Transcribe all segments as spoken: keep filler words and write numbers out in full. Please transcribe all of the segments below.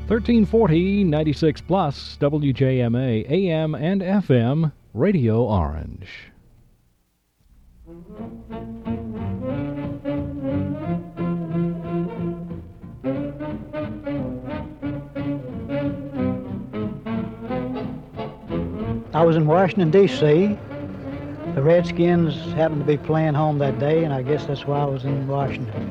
thirteen forty, ninety-six plus, W J M A, A M and F M, Radio Orange. I was in Washington, D C The Redskins happened to be playing home that day, and I guess that's why I was in Washington.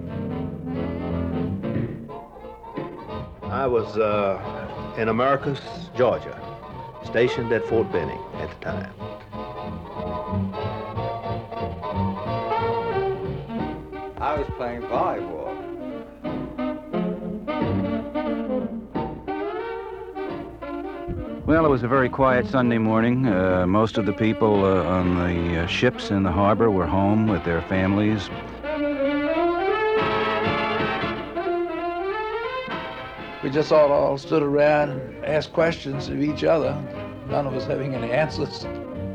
I was uh, in Americus, Georgia, stationed at Fort Benning at the time. I was playing volleyball. Well, it was a very quiet Sunday morning. Uh, most of the people uh, on the uh, ships in the harbor were home with their families. We just all, all stood around and asked questions of each other, none of us having any answers.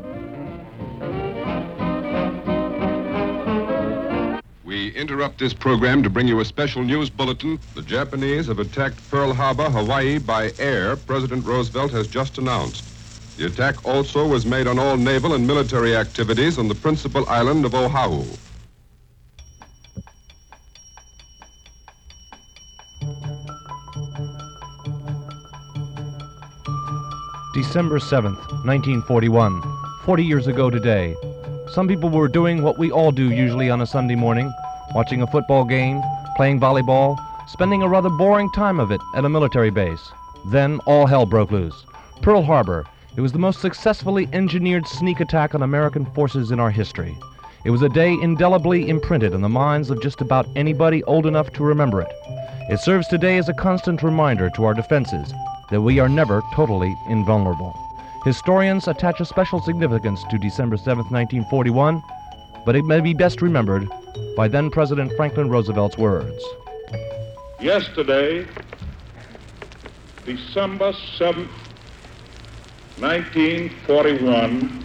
We interrupt this program to bring you a special news bulletin. The Japanese have attacked Pearl Harbor, Hawaii by air, President Roosevelt has just announced. The attack also was made on all naval and military activities on the principal island of Oahu. December seventh, nineteen forty-one, forty years ago today. Some people were doing what we all do usually on a Sunday morning, watching a football game, playing volleyball, spending a rather boring time of it at a military base. Then all hell broke loose. Pearl Harbor. It was the most successfully engineered sneak attack on American forces in our history. It was a day indelibly imprinted in the minds of just about anybody old enough to remember it. It serves today as a constant reminder to our defenses that we are never totally invulnerable. Historians attach a special significance to December seventh, nineteen forty-one, but it may be best remembered by then-President Franklin Roosevelt's words. Yesterday, December seventh, nineteen forty-one,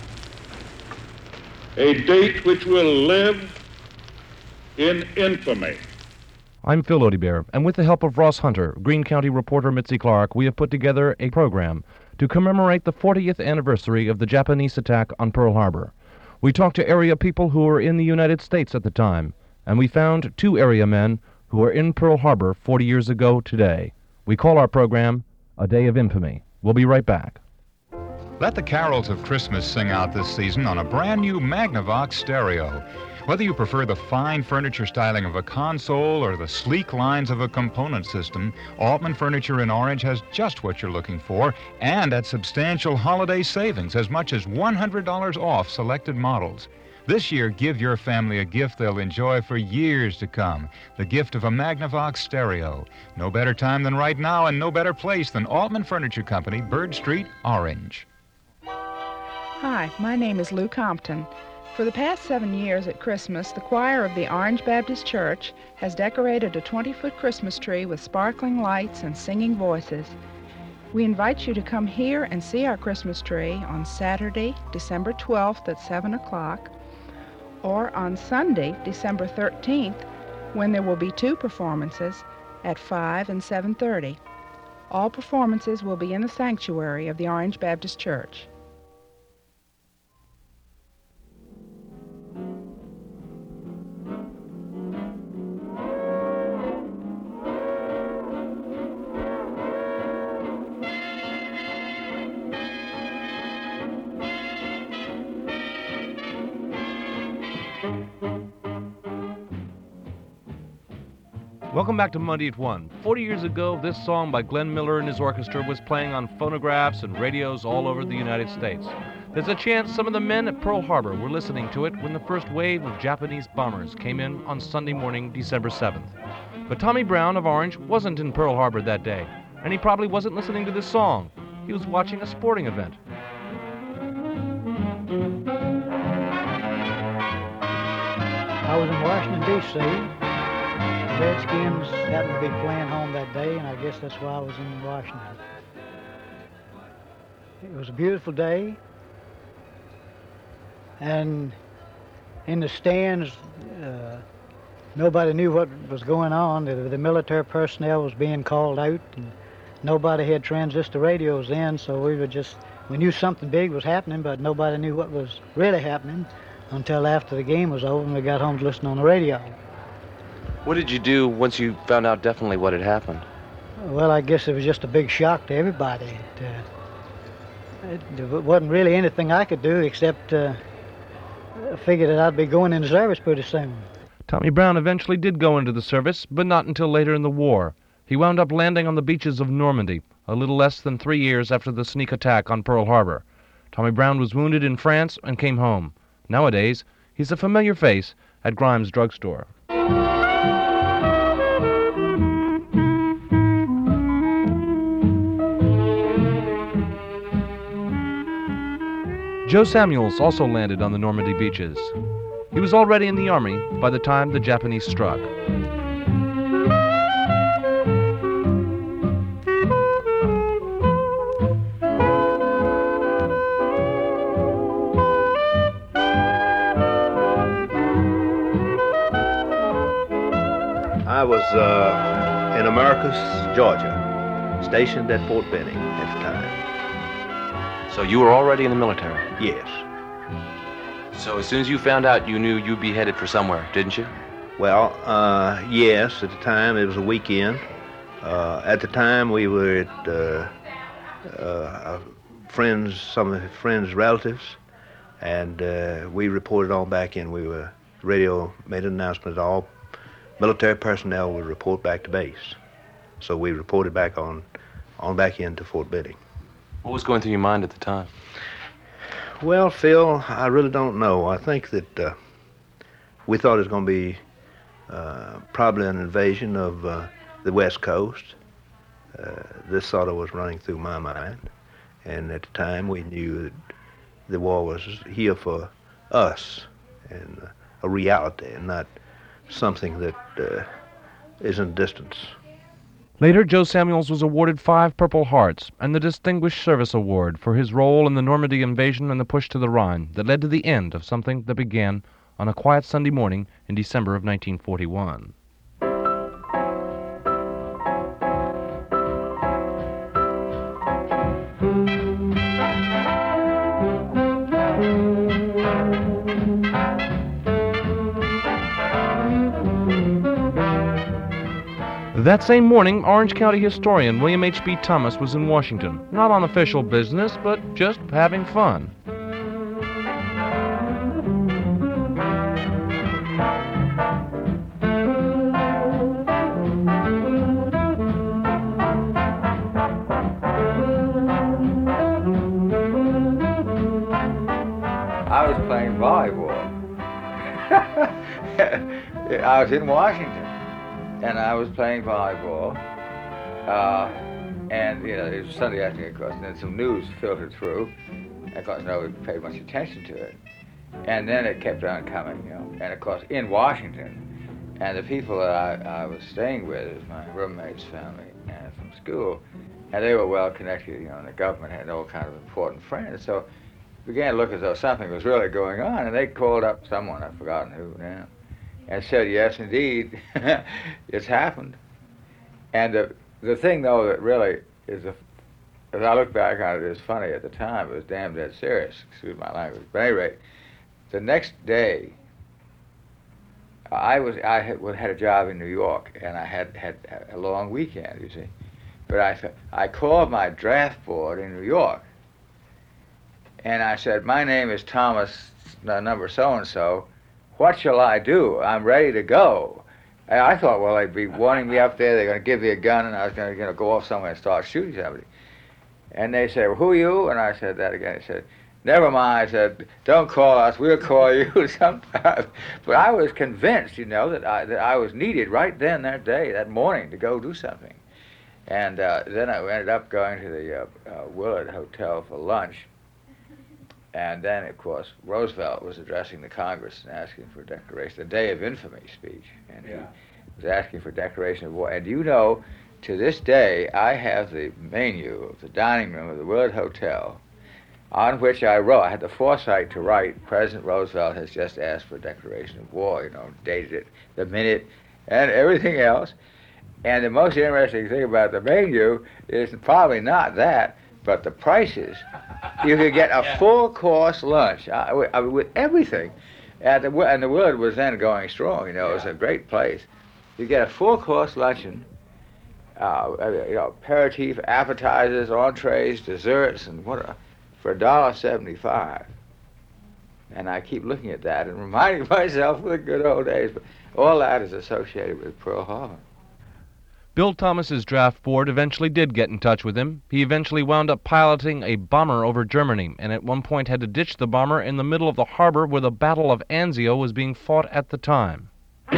a date which will live in infamy. I'm Phil Odebear, and with the help of Ross Hunter, Greene County reporter Mitzi Clark, we have put together a program to commemorate the fortieth anniversary of the Japanese attack on Pearl Harbor. We talked to area people who were in the United States at the time, and we found two area men who were in Pearl Harbor forty years ago today. We call our program A Day of Infamy. We'll be right back. Let the carols of Christmas sing out this season on a brand new Magnavox stereo. Whether you prefer the fine furniture styling of a console or the sleek lines of a component system, Altman Furniture in Orange has just what you're looking for, and at substantial holiday savings, as much as one hundred dollars off selected models. This year, give your family a gift they'll enjoy for years to come, the gift of a Magnavox stereo. No better time than right now, and no better place than Altman Furniture Company, Bird Street, Orange. Hi, my name is Lou Compton. For the past seven years at Christmas, the choir of the Orange Baptist Church has decorated a twenty-foot Christmas tree with sparkling lights and singing voices. We invite you to come here and see our Christmas tree on Saturday, December twelfth at seven o'clock, or on Sunday, December thirteenth, when there will be two performances at five and seven thirty. All performances will be in the sanctuary of the Orange Baptist Church. Welcome back to Monday at one. Forty years ago, this song by Glenn Miller and his orchestra was playing on phonographs and radios all over the United States. There's a chance some of the men at Pearl Harbor were listening to it when the first wave of Japanese bombers came in on Sunday morning, December seventh. But Tommy Brown of Orange wasn't in Pearl Harbor that day, and he probably wasn't listening to this song. He was watching a sporting event. I was in Washington, D C The Redskins happened to be playing home that day, and I guess that's why I was in Washington. It was a beautiful day, and in the stands, uh, nobody knew what was going on. The, the military personnel was being called out, and nobody had transistor radios then, so we were just, we knew something big was happening, but nobody knew what was really happening until after the game was over and we got home to listen on the radio. What did you do once you found out definitely what had happened? Well, I guess it was just a big shock to everybody. It, uh, it, it wasn't really anything I could do except uh, figure that I'd be going into service pretty soon. Tommy Brown eventually did go into the service, but not until later in the war. He wound up landing on the beaches of Normandy, a little less than three years after the sneak attack on Pearl Harbor. Tommy Brown was wounded in France and came home. Nowadays, he's a familiar face at Grimes Drugstore. Joe Samuels also landed on the Normandy beaches. He was already in the Army by the time the Japanese struck. I was uh, in Americus, Georgia, stationed at Fort Benning at the time. So you were already in the military? Yes. So as soon as you found out, you knew you'd be headed for somewhere, didn't you? Well, uh, yes, at the time it was a weekend. Uh, at the time we were at uh, uh, friends, some of friends' relatives, and uh, we reported on back in. We were, radio made an announcement that all military personnel would report back to base. So we reported back on, on back into Fort Benning. What was going through your mind at the time? Well, Phil, I really don't know. I think that uh, we thought it was going to be uh, probably an invasion of uh, the West Coast. Uh, this sort of was running through my mind. And at the time, we knew that the war was here for us and uh, a reality and not something that uh, is in distance. Later, Joe Samuels was awarded five Purple Hearts and the Distinguished Service Award for his role in the Normandy invasion and the push to the Rhine that led to the end of something that began on a quiet Sunday morning in December of nineteen forty-one. That same morning, Orange County historian William H B Thomas was in Washington, not on official business, but just having fun. I was playing volleyball. I was in Washington. And I was playing volleyball, uh, and you know, it was Sunday afternoon, of course, and then some news filtered through. Of course, nobody paid much attention to it. And then it kept on coming, you know. And of course, in Washington, and the people that I, I was staying with, was my roommate's family and from school, and they were well connected, you know, and the government had all kind of important friends. So it began to look as though something was really going on, and they called up someone, I've forgotten who now, and said, yes, indeed, it's happened. And the, the thing, though, that really is, a, as I look back on it, is funny. At the time, it was damn dead serious, excuse my language. But at any rate, the next day, I was I had, had a job in New York, and I had had a long weekend, you see. But I, I called my draft board in New York, and I said, my name is Thomas, number so-and-so. What shall I do? I'm ready to go. And I thought, well, they'd be wanting me up there. They're going to give me a gun, and I was going to you know, go off somewhere and start shooting somebody. And they said, well, who are you? And I said that again. They said, never mind. I said, don't call us. We'll call you sometime. But I was convinced, you know, that I, that I was needed right then, that day, that morning, to go do something. And uh, then I ended up going to the uh, uh, Willard Hotel for lunch. And then, of course, Roosevelt was addressing the Congress and asking for a declaration, the Day of Infamy speech. And yeah. He was asking for a declaration of war. And you know, to this day, I have the menu of the dining room of the Willard Hotel. on which I wrote. I had the foresight to write, President Roosevelt has just asked for a declaration of war, you know, dated it, the minute, and everything else. And the most interesting thing about the menu is probably not that, but the prices. You could get a full course lunch uh, with, uh, with everything. At the, and the Willard was then going strong, you know, it was a great place. You get a full course luncheon, uh, you know, aperitif, appetizers, entrees, desserts, and what a, for a dollar seventy-five. And I keep looking at that and reminding myself of the good old days. But all that is associated with Pearl Harbor. Bill Thomas's draft board eventually did get in touch with him. He eventually wound up piloting a bomber over Germany, and at one point had to ditch the bomber in the middle of the harbor where the Battle of Anzio was being fought at the time.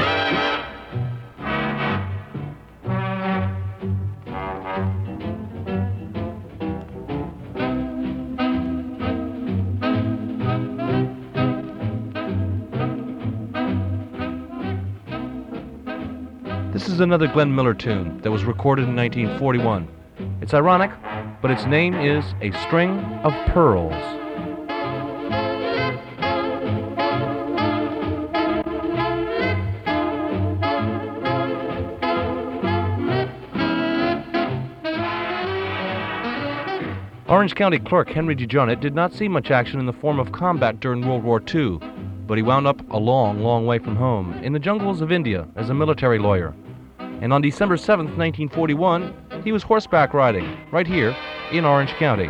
This is another Glenn Miller tune that was recorded in nineteen forty-one. It's ironic, but its name is A String of Pearls. Orange County clerk Henry DeJohnette did not see much action in the form of combat during World War Two, but he wound up a long, long way from home, in the jungles of India as a military lawyer. And on December seventh, nineteen forty-one, he was horseback riding, right here in Orange County.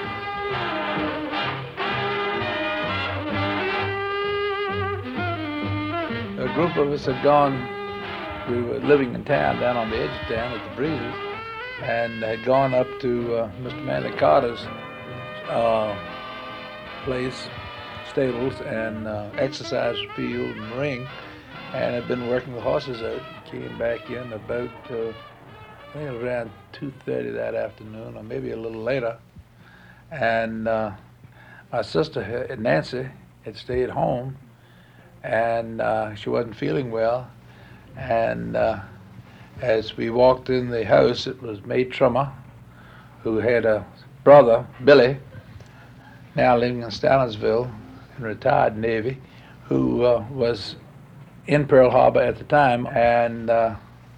A group of us had gone, we were living in town, down on the edge of town at the Breezes, and had gone up to uh, Mister Manley Carter's uh, place, stables, and uh, exercise field and ring, and had been working the horses out. Came back in about, uh, I think it was around two thirty that afternoon, or maybe a little later. And uh, my sister, Nancy, had stayed home, and uh, she wasn't feeling well. And uh, as we walked in the house, it was May Trimmer, who had a brother, Billy, now living in Stalinsville, in retired Navy, who uh, was in Pearl Harbor at the time. And uh,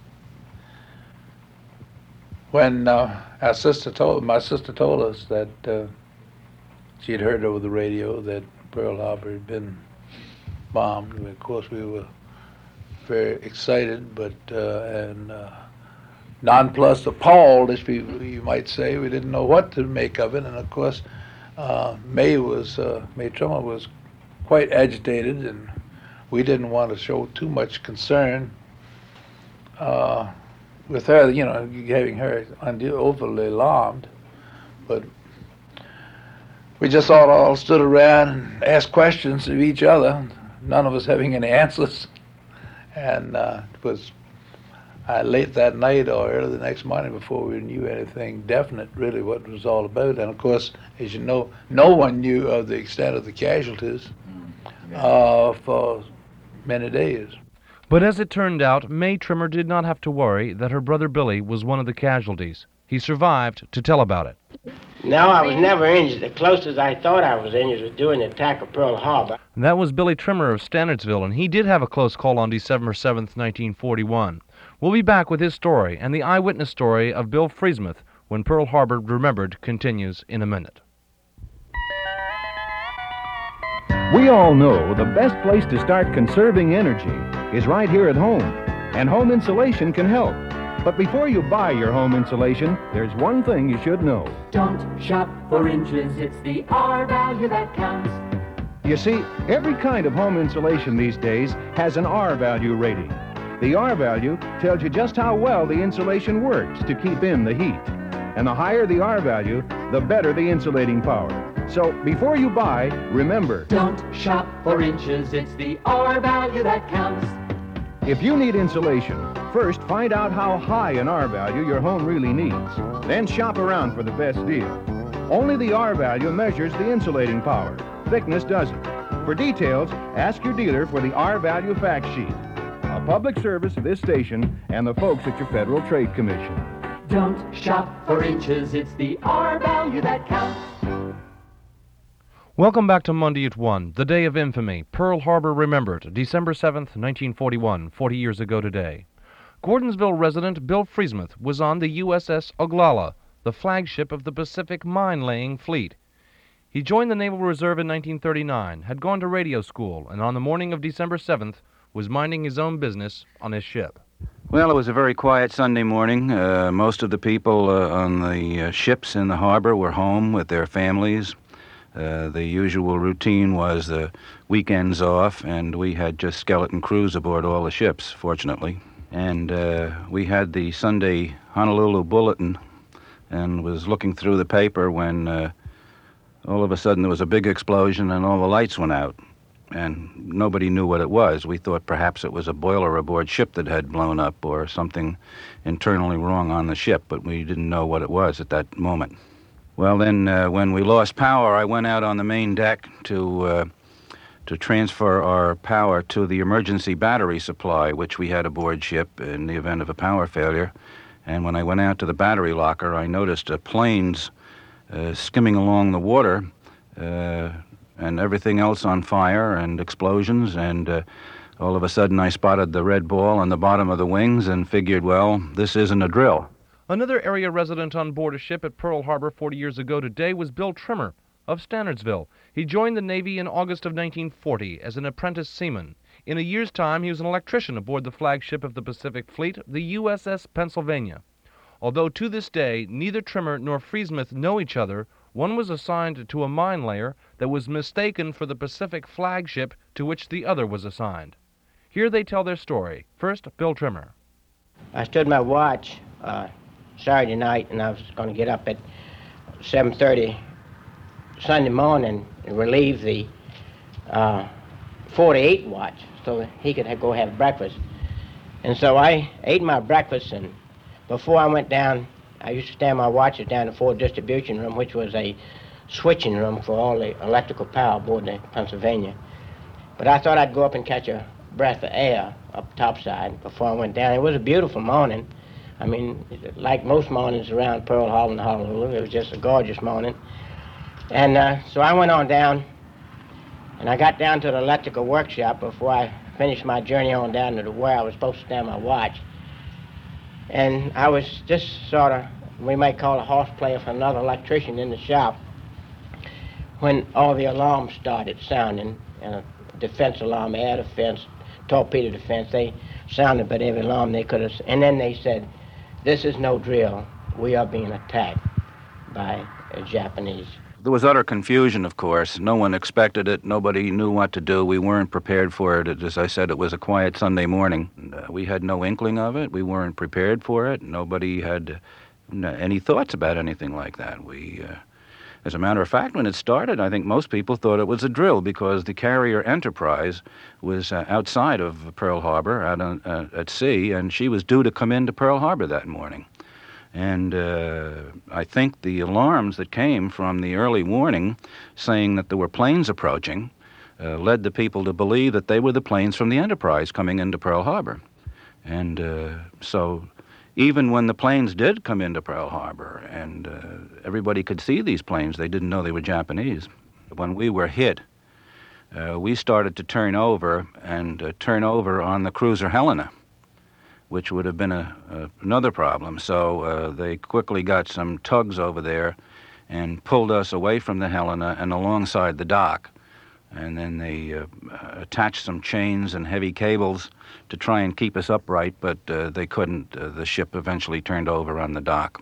when uh, our sister told, my sister told us that uh, she had heard over the radio that Pearl Harbor had been bombed, and of course we were very excited, but uh, and uh, nonplussed, appalled, as we, you might say. We didn't know what to make of it, and of course uh, May was uh, May Trimmer was quite agitated, and we didn't want to show too much concern uh, with her, you know, having her overly alarmed. But we just all, all stood around and asked questions of each other, none of us having any answers. And uh, it was uh, late that night or early the next morning before we knew anything definite, really, what it was all about. And of course, as you know, no one knew of the extent of the casualties uh, for many days. But as it turned out, May Trimmer did not have to worry that her brother Billy was one of the casualties. He survived to tell about it. No, I was never injured. The closest I thought I was injured was during the attack of Pearl Harbor. That was Billy Trimmer of Stannardsville, and he did have a close call on December seventh, nineteen forty-one. We'll be back with his story and the eyewitness story of Bill Friesmuth when Pearl Harbor Remembered continues in a minute. We all know the best place to start conserving energy is right here at home, and home insulation can help. But before you buy your home insulation, there's one thing you should know. Don't shop for inches, it's the R value that counts. You see, every kind of home insulation these days has an R value rating. The R value tells you just how well the insulation works to keep in the heat. And the higher the R value, the better the insulating power. So before you buy, remember, don't shop for inches, it's the R value that counts. If you need insulation, first find out how high an R value your home really needs. Then shop around for the best deal. Only the R value measures the insulating power. Thickness doesn't. For details, ask your dealer for the R value fact sheet. A public service of this station and the folks at your Federal Trade Commission. Don't shop for inches, it's the R value that counts. Welcome back to Monday at one, the day of infamy. Pearl Harbor remembered, December seventh, nineteen forty-one, forty years ago today. Gordonsville resident Bill Friesmuth was on the U S S Oglala, the flagship of the Pacific Mine-Laying Fleet. He joined the Naval Reserve in nineteen thirty-nine, had gone to radio school, and on the morning of December seventh was minding his own business on his ship. Well, it was a very quiet Sunday morning. Uh, most of the people uh, on the uh, ships in the harbor were home with their families. Uh, the usual routine was the weekends off, and we had just skeleton crews aboard all the ships, fortunately. And uh, we had the Sunday Honolulu Bulletin and was looking through the paper when uh, all of a sudden there was a big explosion and all the lights went out. And nobody knew what it was. We thought perhaps it was a boiler aboard ship that had blown up or something internally wrong on the ship, but we didn't know what it was at that moment. Well, then, uh, when we lost power, I went out on the main deck to uh, to transfer our power to the emergency battery supply, which we had aboard ship in the event of a power failure. And when I went out to the battery locker, I noticed uh, planes uh, skimming along the water uh, and everything else on fire and explosions. And uh, all of a sudden, I spotted the red ball on the bottom of the wings and figured, well, this isn't a drill. Another area resident on board a ship at Pearl Harbor forty years ago today was Bill Trimmer of Stanardsville. He joined the Navy in August of nineteen forty as an apprentice seaman. In a year's time, he was an electrician aboard the flagship of the Pacific Fleet, the U S S Pennsylvania. Although to this day, neither Trimmer nor Friesmuth know each other, one was assigned to a mine layer that was mistaken for the Pacific flagship to which the other was assigned. Here they tell their story. First, Bill Trimmer. I stood my watch uh, Saturday night, and I was going to get up at seven thirty Sunday morning and relieve the uh, forty-eight watch so that he could ha- go have breakfast. And so I ate my breakfast, and before I went down, I used to stand my watches down in the forward distribution room, which was a switching room for all the electrical power aboard the Pennsylvania. But I thought I'd go up and catch a breath of air up topside before I went down. It was a beautiful morning. I mean, like most mornings around Pearl Harbor and Honolulu, it was just a gorgeous morning. And uh, so I went on down, and I got down to the electrical workshop before I finished my journey on down to where I was supposed to stand my watch. And I was just sort of, we might call a horse player for another electrician in the shop when all the alarms started sounding, uh, defense alarm, air defense, torpedo defense. They sounded but every alarm they could have, and then they said, "This is no drill. We are being attacked by uh, Japanese." There was utter confusion, of course. No one expected it. Nobody knew what to do. We weren't prepared for it. As I said, it was a quiet Sunday morning. Uh, we had no inkling of it. We weren't prepared for it. Nobody had uh, any thoughts about anything like that. We, uh, as a matter of fact, when it started, I think most people thought it was a drill because the carrier Enterprise was uh, outside of Pearl Harbor, out on, uh, at sea, and she was due to come into Pearl Harbor that morning. And uh, I think the alarms that came from the early warning saying that there were planes approaching uh, led the people to believe that they were the planes from the Enterprise coming into Pearl Harbor. And uh, so even when the planes did come into Pearl Harbor and uh, everybody could see these planes, they didn't know they were Japanese. When we were hit, uh, we started to turn over and uh, turn over on the cruiser Helena, which would have been a, a, another problem. So uh, they quickly got some tugs over there and pulled us away from the Helena and alongside the dock. And then they uh, attached some chains and heavy cables to try and keep us upright, but uh, they couldn't. Uh, the ship eventually turned over on the dock.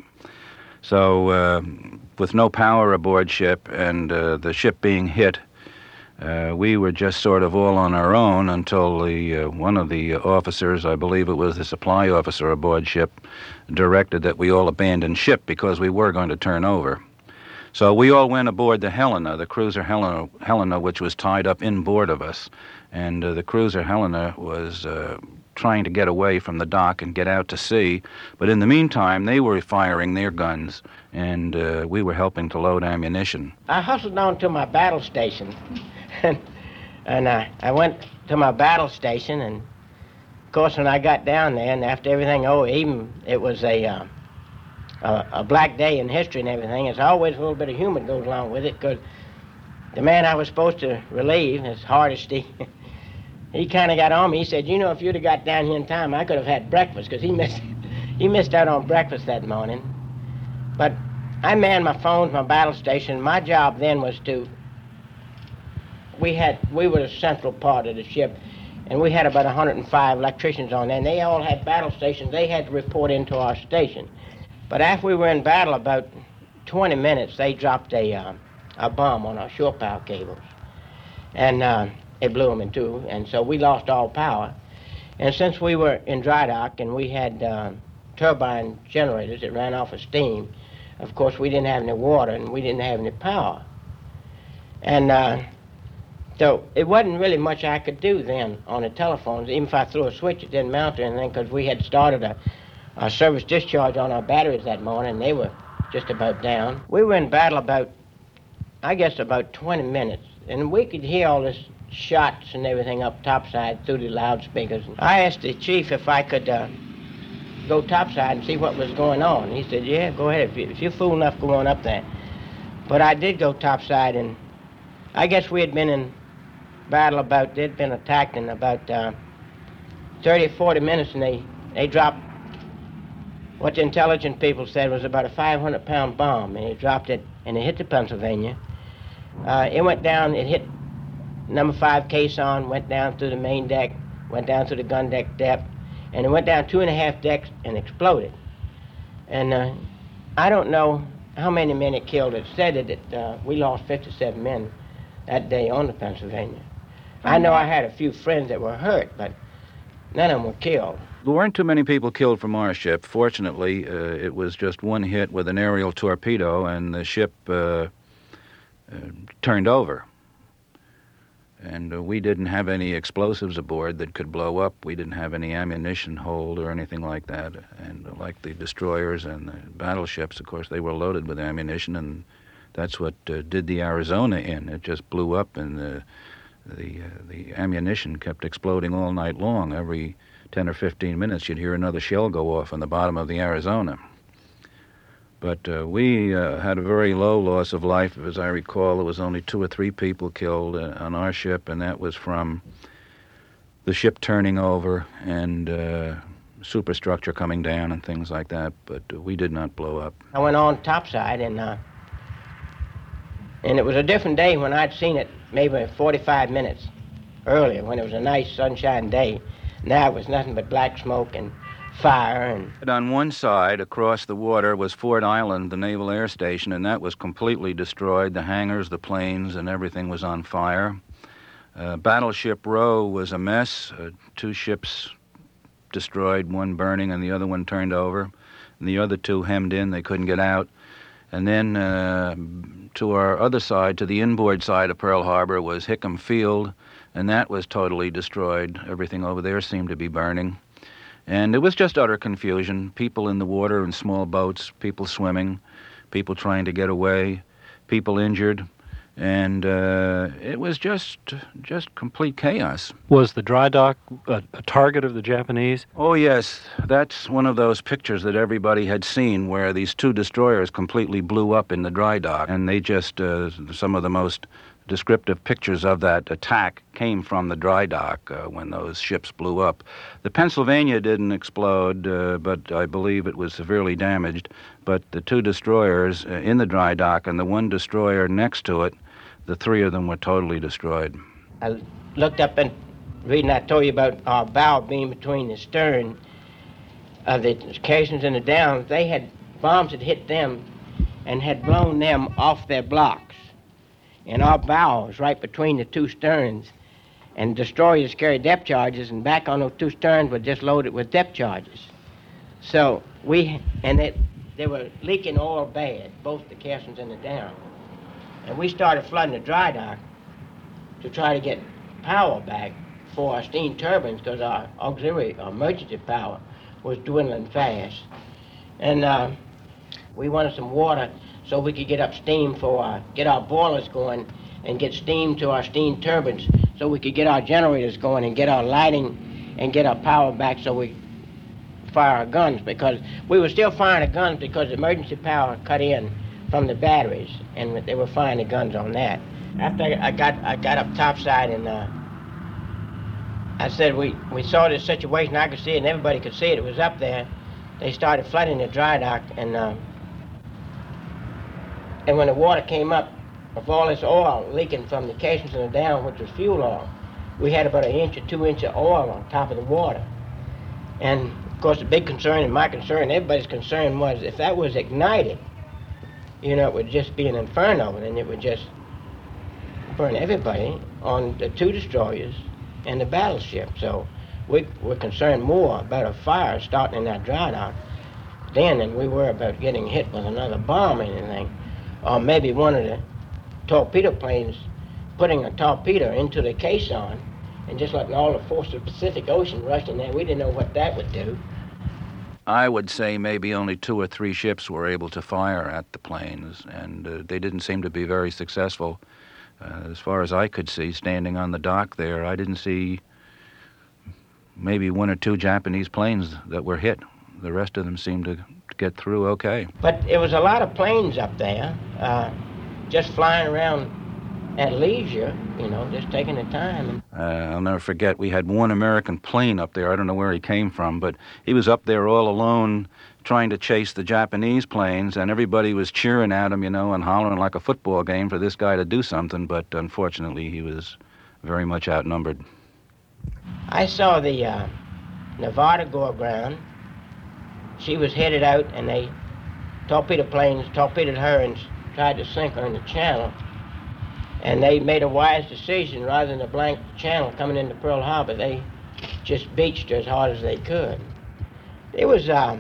So uh, with no power aboard ship and uh, the ship being hit, Uh, we were just sort of all on our own until the uh, one of the officers, I believe it was the supply officer aboard ship, directed that we all abandon ship because we were going to turn over. So we all went aboard the Helena, the cruiser Helena, Helena which was tied up inboard of us. And uh, the cruiser Helena was uh, trying to get away from the dock and get out to sea. But in the meantime, they were firing their guns, and uh, we were helping to load ammunition. I hustled down to my battle station. And, and uh, I went to my battle station, and of course when I got down there and after everything, oh, even it was a, uh, a, a black day in history and everything, it's always a little bit of humor goes along with it, because the man I was supposed to relieve, as Hardesty, he kind of got on me. He said, you know, if you'd have got down here in time, I could have had breakfast, because he missed, he missed out on breakfast that morning. But I manned my phones, my battle station. My job then was to, we had, we were the central part of the ship, and we had about one hundred five electricians on there, and they all had battle stations. They had to report into our station. But after we were in battle, about twenty minutes, they dropped a, uh, a bomb on our shore power cables. And uh, it blew them in two, and so we lost all power. And since we were in dry dock and we had uh, turbine generators that ran off of steam, of course we didn't have any water and we didn't have any power. And uh, so it wasn't really much I could do then on the telephones. Even if I threw a switch, it didn't mount or anything, because we had started a, a service discharge on our batteries that morning, and they were just about down. We were in battle about, I guess, about twenty minutes, and we could hear all this shots and everything up topside through the loudspeakers. I asked the chief if I could uh, go topside and see what was going on. He said, yeah, go ahead. If, you, if you're fool enough, go on up there. But I did go topside, and I guess we had been in battle about, they'd been attacked in about uh, thirty, forty minutes, and they, they dropped what the intelligent people said was about a five hundred pound bomb, and they dropped it, and it hit the Pennsylvania. Uh, it went down, it hit number five caisson, went down through the main deck, went down through the gun deck depth, and it went down two and a half decks and exploded. And uh, I don't know how many men it killed. It said that uh, we lost fifty-seven men that day on the Pennsylvania. I know I had a few friends that were hurt, but none of them were killed. There weren't too many people killed from our ship. Fortunately, uh, it was just one hit with an aerial torpedo, and the ship uh, uh, turned over. And uh, we didn't have any explosives aboard that could blow up. We didn't have any ammunition hold or anything like that. And uh, like the destroyers and the battleships, of course, they were loaded with ammunition, and that's what uh, did the Arizona in. It just blew up, and the the uh, the ammunition kept exploding all night long. Every ten or fifteen minutes, you'd hear another shell go off on the bottom of the Arizona. But uh, we uh, had a very low loss of life. As I recall, there was only two or three people killed uh, on our ship, and that was from the ship turning over and uh, superstructure coming down and things like that. But uh, we did not blow up. I went on topside, and uh, and it was a different day when I'd seen it maybe forty-five minutes earlier, when it was a nice sunshine day. Now it was nothing but black smoke and fire. And on one side, across the water, was Ford Island, the Naval Air Station, and that was completely destroyed. The hangars, the planes, and everything was on fire. Uh, Battleship Row was a mess. Uh, two ships destroyed, one burning and the other one turned over. And the other two hemmed in. They couldn't get out. And then uh, to our other side, to the inboard side of Pearl Harbor, was Hickam Field, and that was totally destroyed. Everything over there seemed to be burning. And it was just utter confusion. People in the water in small boats, people swimming, people trying to get away, people injured. And uh, it was just just complete chaos. Was the dry dock a, a target of the Japanese? Oh, yes. That's one of those pictures that everybody had seen where these two destroyers completely blew up in the dry dock. And they just, uh, some of the most descriptive pictures of that attack came from the dry dock uh, when those ships blew up. The Pennsylvania didn't explode, uh, but I believe it was severely damaged. But the two destroyers uh, in the dry dock and the one destroyer next to it, the three of them were totally destroyed. I looked up and reading, I told you about our bow being between the stern of the caissons and the downs. They had bombs that hit them and had blown them off their blocks. And our bow was right between the two sterns. And destroyers carried depth charges, and back on those two sterns were just loaded with depth charges. So we, and it, they were leaking oil bad, both the caissons and the down. And we started flooding the dry dock to try to get power back for our steam turbines, because our auxiliary, our emergency power, was dwindling fast. And uh, we wanted some water so we could get up steam for our, get our boilers going and get steam to our steam turbines so we could get our generators going and get our lighting and get our power back so we fire our guns, because we were still firing the guns because emergency power cut in from the batteries, and they were firing the guns on that. After I got I got up topside, and uh, I said we, we saw this situation, I could see it, and everybody could see it, it was up there. They started flooding the dry dock, and uh, and when the water came up, of all this oil leaking from the casings and the down, which was fuel oil, we had about an inch or two inches of oil on top of the water. And of course the big concern, and my concern, everybody's concern was if that was ignited, you know, it would just be an inferno, and it would just burn everybody on the two destroyers and the battleship. So we were concerned more about a fire starting in that dry dock then than we were about getting hit with another bomb or anything. Or maybe one of the torpedo planes putting a torpedo into the caisson and just letting all the force of the Pacific Ocean rush in there. We didn't know what that would do. I would say maybe only two or three ships were able to fire at the planes, and uh, they didn't seem to be very successful. Uh, as far as I could see, standing on the dock there, I didn't see maybe one or two Japanese planes that were hit. The rest of them seemed to get through okay. But it was a lot of planes up there, uh, just flying around at leisure, you know, just taking the time. Uh, I'll never forget, we had one American plane up there. I don't know where he came from, but he was up there all alone trying to chase the Japanese planes, and everybody was cheering at him, you know, and hollering like a football game for this guy to do something, but unfortunately he was very much outnumbered. I saw the uh, Nevada go aground. She was headed out, and they torpedo planes torpedoed her and tried to sink her in the channel. And they made a wise decision. Rather than a blank channel coming into Pearl Harbor, they just beached her as hard as they could. It was um,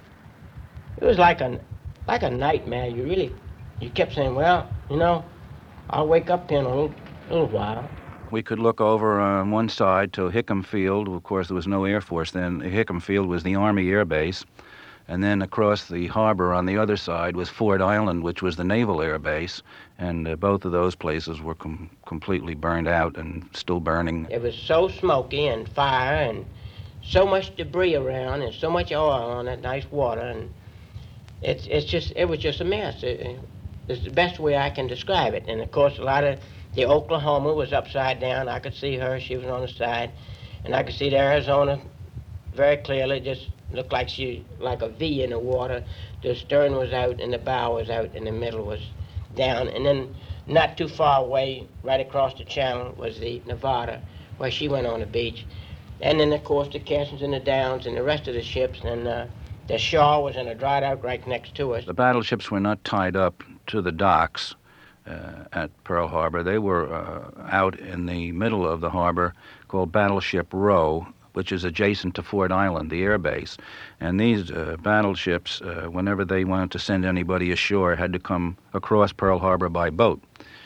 it was like a like a nightmare. You really, you kept saying, well, you know, I'll wake up in a little, little while. We could look over on one side to Hickam Field. Of course, there was no Air Force then. Hickam Field was the Army Air Base. And then across the harbor on the other side was Ford Island, which was the Naval Air Base. And uh, both of those places were com- completely burned out and still burning. It was so smoky and fire and so much debris around and so much oil on that nice water. And it's it's just, it was just a mess. It, it's the best way I can describe it. And of course, a lot of the Oklahoma was upside down. I could see her, she was on the side. And I could see the Arizona very clearly, just looked like she, like a V in the water. The stern was out and the bow was out and the middle was down. And then not too far away, right across the channel, was the Nevada, where she went on the beach. And then, of course, the Caissons and the Downs and the rest of the ships. And uh, the Shaw was in a dry dock right next to us. The battleships were not tied up to the docks uh, at Pearl Harbor. They were uh, out in the middle of the harbor called Battleship Row, which is adjacent to Ford Island, the air base. And these uh, battleships, uh, whenever they wanted to send anybody ashore, had to come across Pearl Harbor by boat.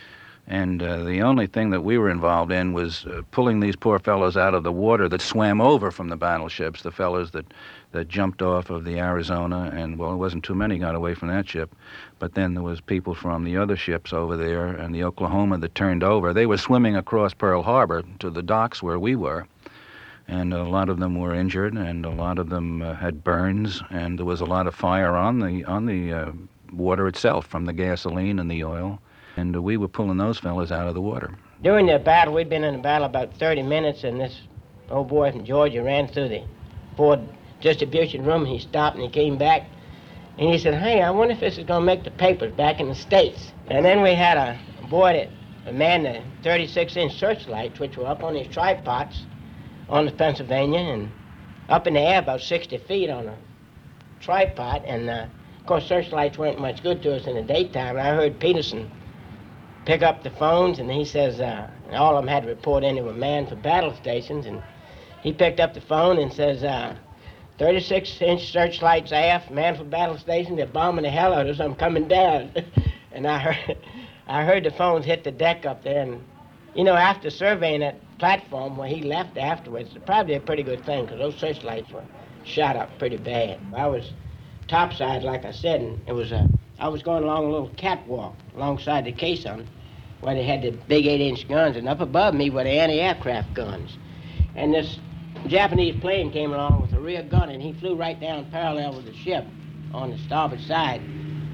And uh, the only thing that we were involved in was uh, pulling these poor fellows out of the water that swam over from the battleships, the fellows that, that jumped off of the Arizona, and, well, it wasn't too many got away from that ship. But then there was people from the other ships over there, and the Oklahoma that turned over. They were swimming across Pearl Harbor to the docks where we were. And a lot of them were injured, and a lot of them uh, had burns, and there was a lot of fire on the on the uh, water itself from the gasoline and the oil, and uh, we were pulling those fellas out of the water. During the battle, we'd been in the battle about thirty minutes, and this old boy from Georgia ran through the Ford distribution room. He stopped and he came back, and he said, "Hey, I wonder if this is going to make the papers back in the States." And then we had a boy that manned the thirty-six inch searchlights, which were up on these tripods on the Pennsylvania, and up in the air about sixty feet on a tripod. And uh, of course, searchlights weren't much good to us in the daytime. I heard Peterson pick up the phones, and he says uh, all of them had to report in. They were manned for battle stations, and he picked up the phone and says, uh, thirty-six inch searchlights aft, manned for battle stations. They're bombing the hell out of us. I'm coming down. And I heard, I heard the phones hit the deck up there, and you know, after surveying that platform where he left afterwards, probably a pretty good thing, because those searchlights were shot up pretty bad. I was topside, like I said, and it was a, I was going along a little catwalk alongside the caisson where they had the big eight inch guns, and up above me were the anti-aircraft guns. And this Japanese plane came along with a rear gun, and he flew right down parallel with the ship on the starboard side. And he went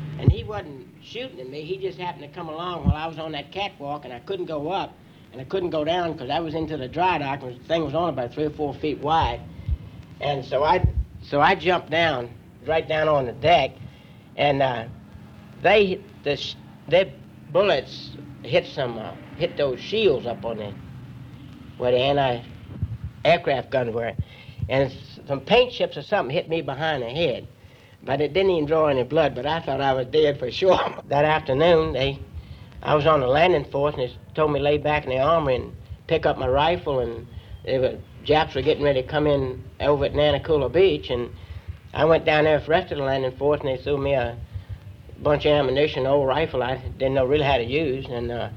wasn't shooting at me. He just happened to come along while I was on that catwalk, and I couldn't go up, and I couldn't go down because I was into the dry dock, and the thing was only about three or four feet wide. And so I, so I jumped down, right down on the deck, and uh, they, the, their bullets hit some, uh, hit those shields up on there, where the anti-aircraft guns were, and some paint chips or something hit me behind the head. But it didn't even draw any blood, but I thought I was dead for sure. That afternoon, they, I was on the landing force, and they told me to lay back in the armory and pick up my rifle, and they were, Japs were getting ready to come in over at Nanakula Beach, and I went down there for the rest of the landing force, and they threw me a bunch of ammunition, an old rifle I didn't know really how to use, and uh,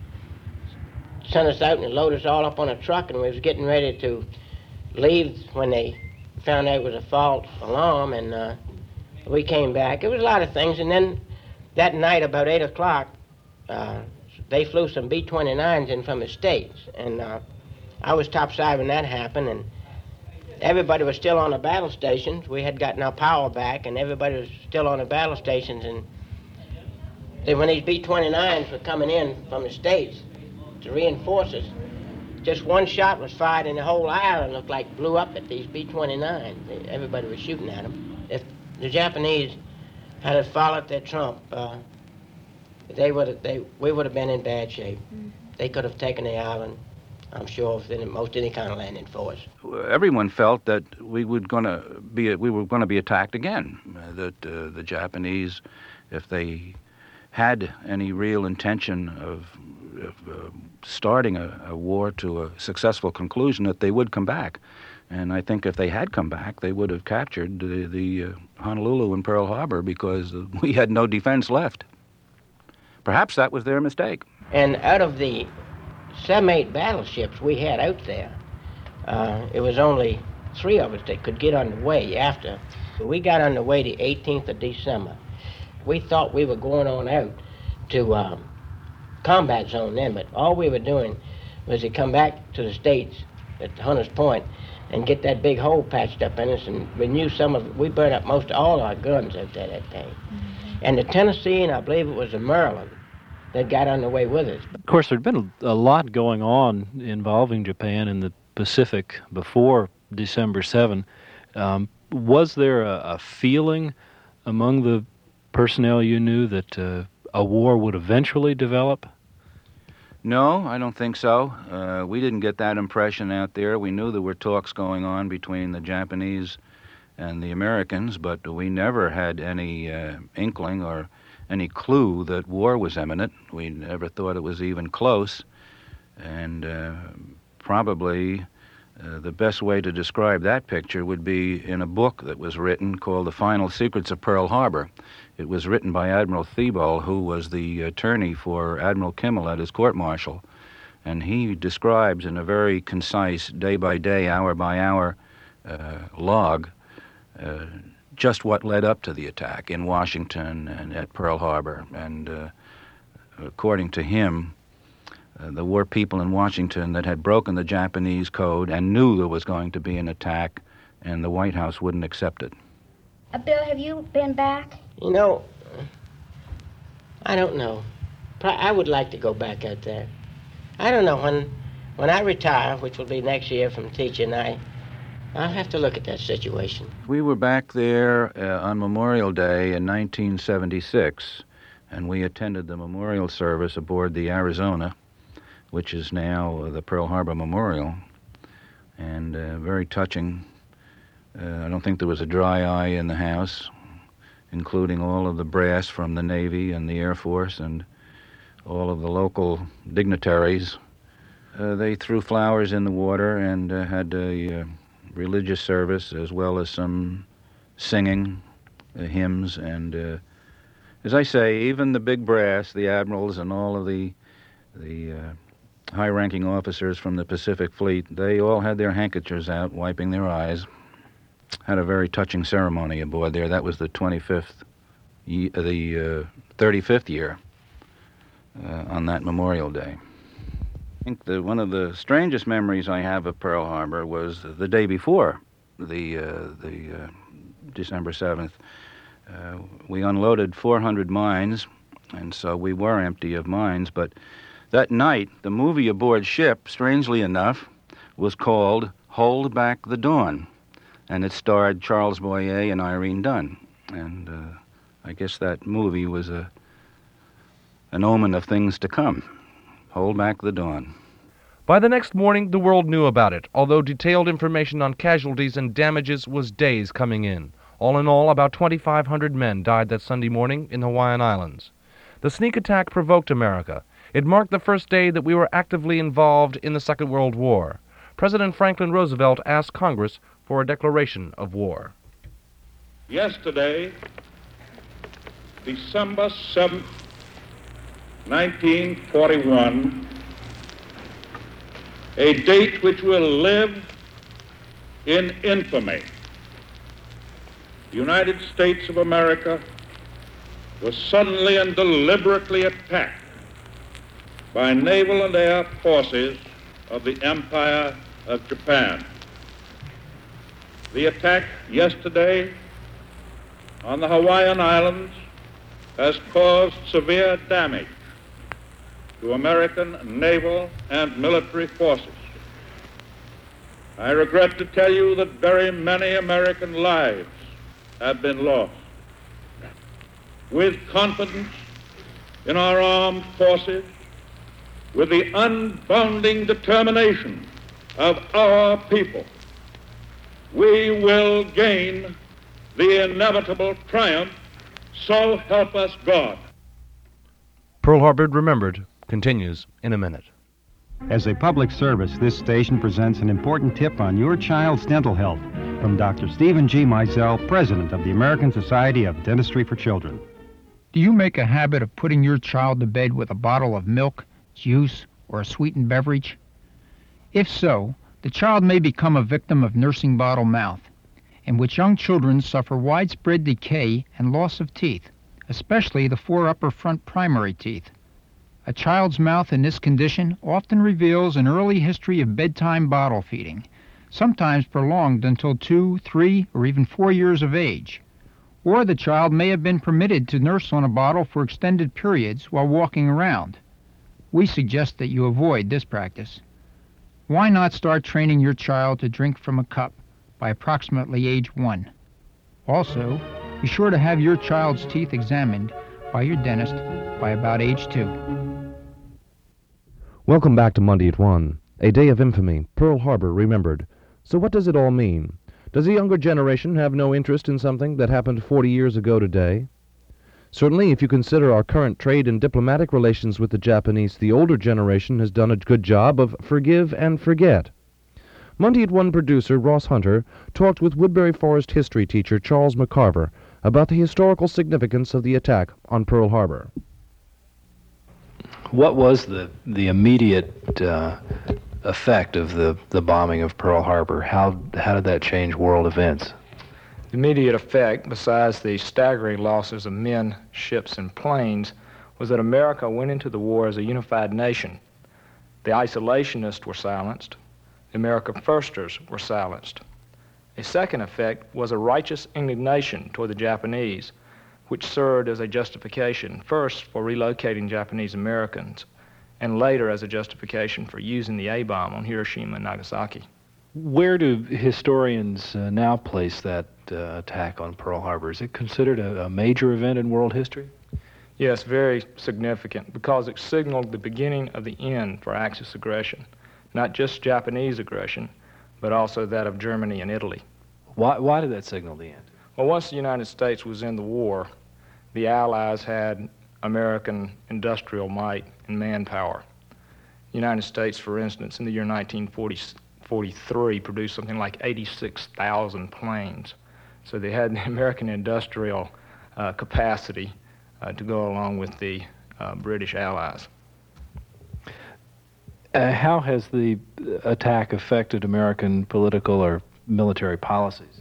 sent us out and loaded us all up on a truck, and we was getting ready to leave when they found out it was a false alarm, and uh, we came back. It was a lot of things, and then that night about eight o'clock, uh, they flew some B twenty-nines in from the States, and uh, I was topside when that happened, and everybody was still on the battle stations. We had gotten our power back, and everybody was still on the battle stations, and then when these B twenty-nines were coming in from the States to reinforce us, just one shot was fired, and the whole island looked like blew up at these B twenty-nines. Everybody was shooting at them. If the Japanese had followed their trump, uh, they would they we would have been in bad shape. Mm. They could have taken the island, I'm sure, within most any kind of landing force. Everyone felt that we would going to be we were going to be attacked again. Uh, that uh, the Japanese, if they had any real intention of, of uh, starting a, a war to a successful conclusion, that they would come back. And I think if they had come back, they would have captured the, the uh, Honolulu and Pearl Harbor, because uh, we had no defense left. Perhaps that was their mistake. And out of the seven, eight battleships we had out there, uh, it was only three of us that could get underway after. We got underway the eighteenth of December. We thought we were going on out to um, combat zone then, but all we were doing was to come back to the States at Hunters Point and get that big hole patched up in us and renew some of it. We burned up most of all our guns out there that day. Mm-hmm. And the Tennessee, and I believe it was the Maryland, that got underway with us. Of course, there'd been a, a lot going on involving Japan in the Pacific before December seventh. Um, was there a, a feeling among the personnel you knew that uh, a war would eventually develop? No, I don't think so. Uh, we didn't get that impression out there. We knew there were talks going on between the Japanese and the Americans, but we never had any uh, inkling or any clue that war was imminent. We never thought it was even close. And uh, probably uh, the best way to describe that picture would be in a book that was written called The Final Secrets of Pearl Harbor. It was written by Admiral Thibault, who was the attorney for Admiral Kimmel at his court-martial. And he describes in a very concise, day-by-day, hour-by-hour uh, log uh, just what led up to the attack in Washington and at Pearl Harbor. And uh, according to him, uh, there were people in Washington that had broken the Japanese code and knew there was going to be an attack, and the White House wouldn't accept it. Uh, Bill, have you been back? You know, I don't know. I would like to go back out there. I don't know, when when I retire, which will be next year from teaching, I, I'll have to look at that situation. We were back there uh, on Memorial Day in nineteen seventy-six, and we attended the memorial service aboard the Arizona, which is now uh, the Pearl Harbor Memorial, and uh, very touching. Uh, I don't think there was a dry eye in the house, including all of the brass from the Navy and the Air Force and all of the local dignitaries. Uh, they threw flowers in the water and uh, had a uh, religious service, as well as some singing, uh, hymns, and uh, as I say, even the big brass, the admirals and all of the the uh, high-ranking officers from the Pacific Fleet, they all had their handkerchiefs out, wiping their eyes. Had a very touching ceremony aboard there. That was the twenty-fifth, the uh, thirty-fifth year uh, on that Memorial Day. I think that one of the strangest memories I have of Pearl Harbor was the day before the uh, the uh, December seventh. Uh, we unloaded four hundred mines And so we were empty of minds. But that night, the movie aboard ship, strangely enough, was called Hold Back the Dawn. And it starred Charles Boyer and Irene Dunn. And uh, I guess that movie was a an omen of things to come. Hold Back the Dawn. By the next morning, the world knew about it, although detailed information on casualties and damages was days coming in. All in all, about twenty-five hundred men died that Sunday morning in the Hawaiian Islands. The sneak attack provoked America. It marked the first day that we were actively involved in the Second World War. President Franklin Roosevelt asked Congress for a declaration of war. Yesterday, December seventh, nineteen forty-one, a date which will live in infamy. The United States of America was suddenly and deliberately attacked by naval and air forces of the Empire of Japan. The attack yesterday on the Hawaiian Islands has caused severe damage to American naval and military forces. I regret to tell you that very many American lives have been lost. With confidence in our armed forces, with the unbounding determination of our people, we will gain the inevitable triumph, so help us God. Pearl Harbor Remembered continues in a minute. As a public service, this station presents an important tip on your child's dental health from Doctor Stephen G. Meisel, President of the American Society of Dentistry for Children. Do you make a habit of putting your child to bed with a bottle of milk, juice, or a sweetened beverage? If so, the child may become a victim of nursing bottle mouth, in which young children suffer widespread decay and loss of teeth, especially the four upper front primary teeth. A child's mouth in this condition often reveals an early history of bedtime bottle feeding, sometimes prolonged until two, three, or even four years of age. Or the child may have been permitted to nurse on a bottle for extended periods while walking around. We suggest that you avoid this practice. Why not start training your child to drink from a cup by approximately age one? Also, be sure to have your child's teeth examined by your dentist by about age two. Welcome back to Monday at one. A day of infamy, Pearl Harbor remembered. So what does it all mean? Does the younger generation have no interest in something that happened forty years ago today? Certainly, if you consider our current trade and diplomatic relations with the Japanese, the older generation has done a good job of forgive and forget. Monday at one producer Ross Hunter talked with Woodbury Forest history teacher Charles McCarver about the historical significance of the attack on Pearl Harbor. What was the the immediate uh, effect of the, the bombing of Pearl Harbor? How how did that change world events? The immediate effect, besides the staggering losses of men, ships, and planes, was that America went into the war as a unified nation. The isolationists were silenced. The America Firsters were silenced. A second effect was a righteous indignation toward the Japanese, which served as a justification, first for relocating Japanese Americans, and later as a justification for using the A-bomb on Hiroshima and Nagasaki. Where do historians uh, now place that uh, attack on Pearl Harbor? Is it considered a, a major event in world history? Yes, very significant, because it signaled the beginning of the end for Axis aggression, not just Japanese aggression, but also that of Germany and Italy. Why, why did that signal the end? Well, once the United States was in the war, the Allies had American industrial might and manpower. The United States, for instance, in the year nineteen forty-three, produced something like eighty-six thousand planes. So they had the American industrial uh, capacity uh, to go along with the uh, British Allies. Uh, how has the attack affected American political or military policies?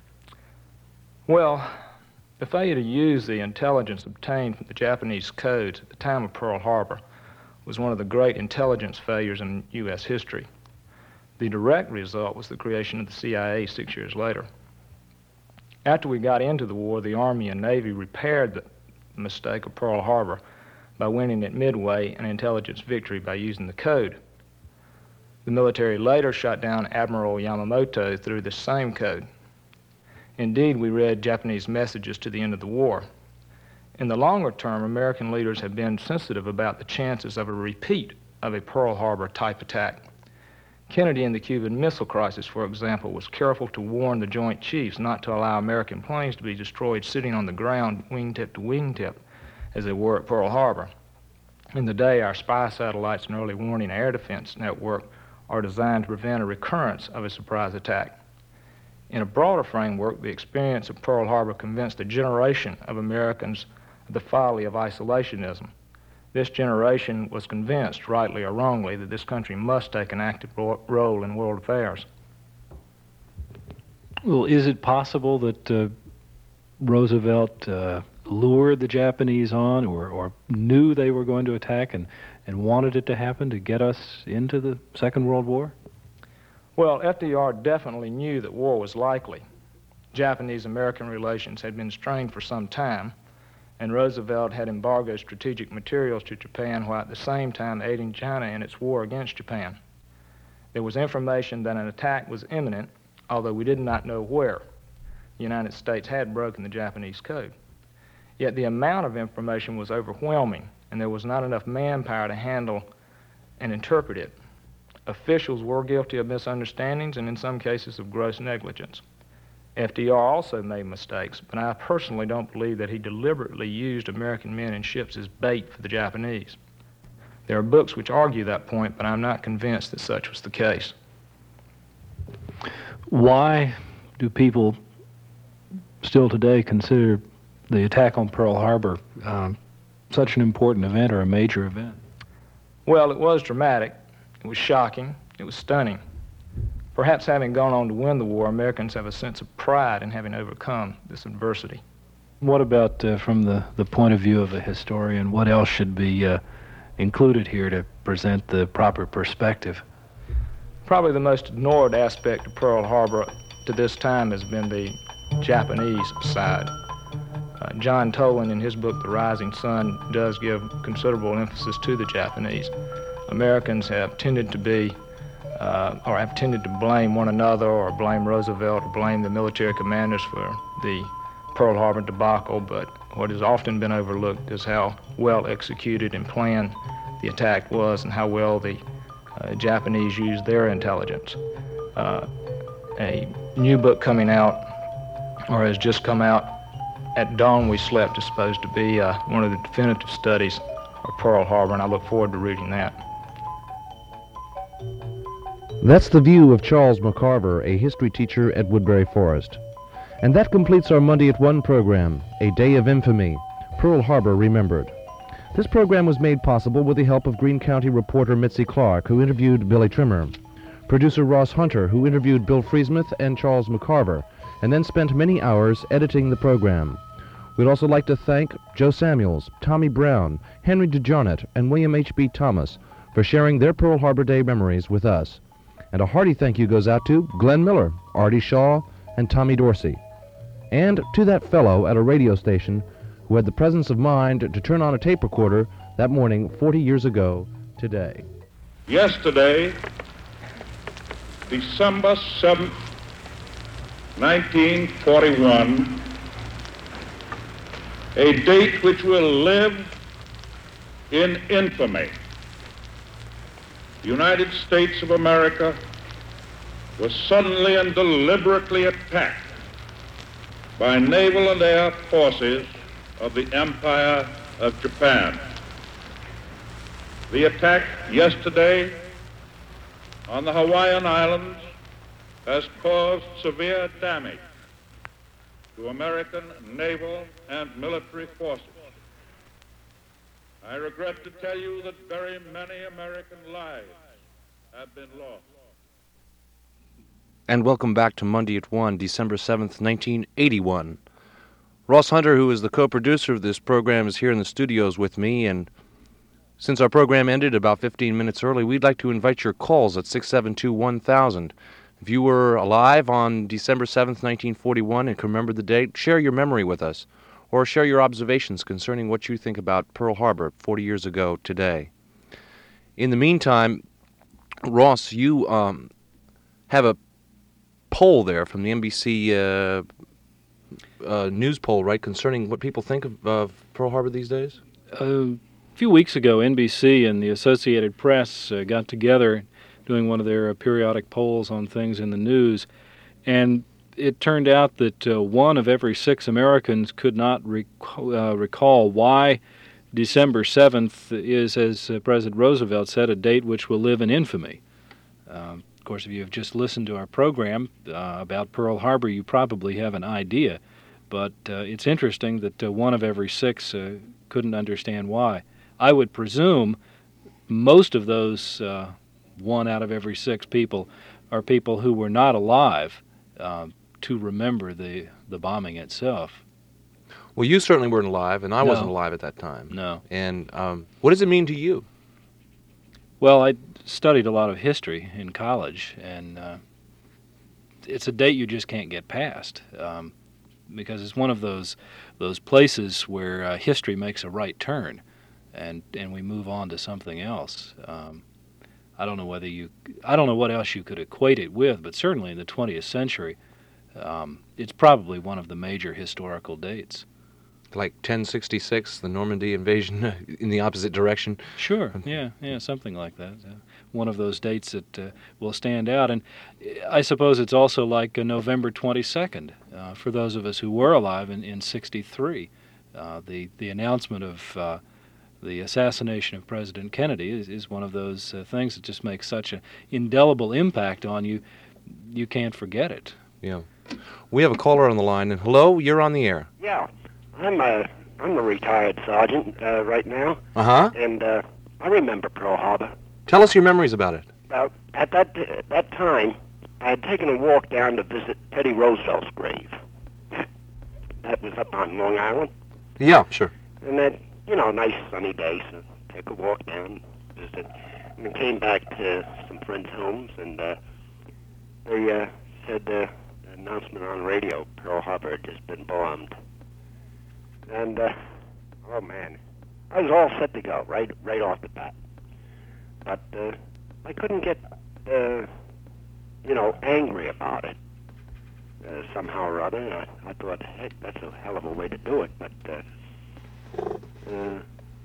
Well, the failure to use the intelligence obtained from the Japanese codes at the time of Pearl Harbor was one of the great intelligence failures in U S history. The direct result was the creation of the C I A six years later. After we got into the war, the Army and Navy repaired the, the mistake of Pearl Harbor by winning at Midway an intelligence victory by using the code. The military later shot down Admiral Yamamoto through the same code. Indeed, we read Japanese messages to the end of the war. In the longer term, American leaders have been sensitive about the chances of a repeat of a Pearl Harbor type attack. Kennedy in the Cuban Missile Crisis, for example, was careful to warn the Joint Chiefs not to allow American planes to be destroyed sitting on the ground wingtip to wingtip as they were at Pearl Harbor. In the day, our spy satellites and early warning air defense network are designed to prevent a recurrence of a surprise attack. In a broader framework, the experience of Pearl Harbor convinced a generation of Americans of the folly of isolationism. This generation was convinced, rightly or wrongly, that this country must take an active ro- role in world affairs. Well, is it possible that uh, Roosevelt uh, lured the Japanese on or, or knew they were going to attack and, and wanted it to happen to get us into the Second World War? Well, F D R definitely knew that war was likely. Japanese-American relations had been strained for some time, and Roosevelt had embargoed strategic materials to Japan while at the same time aiding China in its war against Japan. There was information that an attack was imminent, although we did not know where. The United States had broken the Japanese code. Yet the amount of information was overwhelming, and there was not enough manpower to handle and interpret it. Officials were guilty of misunderstandings and in some cases of gross negligence. F D R also made mistakes, but I personally don't believe that he deliberately used American men and ships as bait for the Japanese. There are books which argue that point, but I'm not convinced that such was the case. Why do people still today consider the attack on Pearl Harbor um, such an important event or a major event? Well, it was dramatic. It was shocking. It was stunning. Perhaps having gone on to win the war, Americans have a sense of pride in having overcome this adversity. What about uh, from the, the point of view of a historian, what else should be uh, included here to present the proper perspective? Probably the most ignored aspect of Pearl Harbor to this time has been the Japanese side. Uh, John Toland, in his book The Rising Sun, does give considerable emphasis to the Japanese. Americans have tended to be, uh, or have tended to blame one another or blame Roosevelt or blame the military commanders for the Pearl Harbor debacle, but what has often been overlooked is how well executed and planned the attack was and how well the uh, Japanese used their intelligence. Uh, a new book coming out, or has just come out, At Dawn We Slept, is supposed to be uh, one of the definitive studies of Pearl Harbor, and I look forward to reading that. That's the view of Charles McCarver, a history teacher at Woodbury Forest. And that completes our Monday at one program, A Day of Infamy, Pearl Harbor Remembered. This program was made possible with the help of Greene County reporter Mitzi Clark, who interviewed Billy Trimmer, producer Ross Hunter, who interviewed Bill Friesmuth and Charles McCarver, and then spent many hours editing the program. We'd also like to thank Joe Samuels, Tommy Brown, Henry DeJarnett, and William H B. Thomas for sharing their Pearl Harbor Day memories with us. And a hearty thank you goes out to Glenn Miller, Artie Shaw, and Tommy Dorsey. And to that fellow at a radio station who had the presence of mind to turn on a tape recorder that morning forty years ago today. Yesterday, December seventh, nineteen forty-one, a date which will live in infamy. The United States of America was suddenly and deliberately attacked by naval and air forces of the Empire of Japan. The attack yesterday on the Hawaiian Islands has caused severe damage to American naval and military forces. I regret to tell you that very many American lives have been lost. And welcome back to Monday at one, December seventh, nineteen eighty-one. Ross Hunter, who is the co-producer of this program, is here in the studios with me, and since our program ended about fifteen minutes early, we'd like to invite your calls at six seven two, one thousand. If you were alive on December seventh, nineteen forty-one, and can remember the date, share your memory with us. or share your observations concerning what you think about Pearl Harbor forty years ago today. In the meantime, Ross, you um, have a poll there from the N B C uh, uh, news poll, right, concerning what people think of, of Pearl Harbor these days? Uh, a few weeks ago, N B C and the Associated Press uh, got together doing one of their uh, periodic polls on things in the news, and it turned out that uh, one of every six Americans could not rec- uh, recall why December seventh is, as uh, President Roosevelt said, a date which will live in infamy. Uh, of course, if you have just listened to our program uh, about Pearl Harbor, you probably have an idea, but uh, it's interesting that uh, one of every six uh, couldn't understand why. I would presume most of those uh, one out of every six people are people who were not alive uh, to remember the, the bombing itself. Well, you certainly weren't alive, and I No. wasn't alive at that time. No. And um, what does it mean to you? Well, I studied a lot of history in college, and uh, it's a date you just can't get past um, because it's one of those those places where uh, history makes a right turn, and and we move on to something else. Um, I don't know whether you, I don't know what else you could equate it with, but certainly in the twentieth century, um, it's probably one of the major historical dates. Like ten sixty-six, the Normandy invasion in the opposite direction? Sure, yeah, yeah, something like that. Uh, one of those dates that uh, will stand out. And I suppose it's also like uh, November twenty-second, uh, for those of us who were alive in, in sixty-three. Uh, the, the announcement of uh, the assassination of President Kennedy is, is one of those uh, things that just makes such an indelible impact on you, you can't forget it. Yeah. We have a caller on the line, and hello, you're on the air. Yeah, I'm a I'm a retired sergeant uh, right now. Uh-huh. And uh, I remember Pearl Harbor. Tell us your memories about it. Uh, at that uh, that time, I had taken a walk down to visit Teddy Roosevelt's grave. That was up on Long Island. Yeah, sure. And then, you know, nice sunny day, so take a walk down, visit, and then came back to some friends' homes, and uh, they uh, said uh, the announcement on radio, Pearl Harbor had just been bombed. And, uh, oh man, I was all set to go, right right off the bat. But uh, I couldn't get, uh, you know, angry about it uh, somehow or other. And I, I thought, heck, that's a hell of a way to do it. But uh, uh,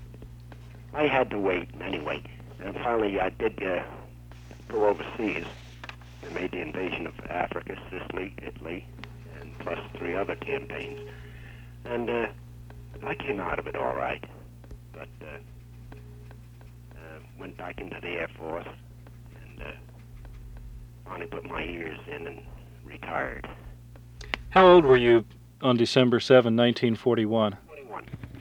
I had to wait anyway. And finally I did uh, go overseas and made the invasion of Africa, Sicily, Italy, and plus three other campaigns. And uh, I came out of it all right, but uh, uh, went back into the Air Force and uh, finally put my ears in and retired. How old were you on December seventh, nineteen forty-one? twenty-one.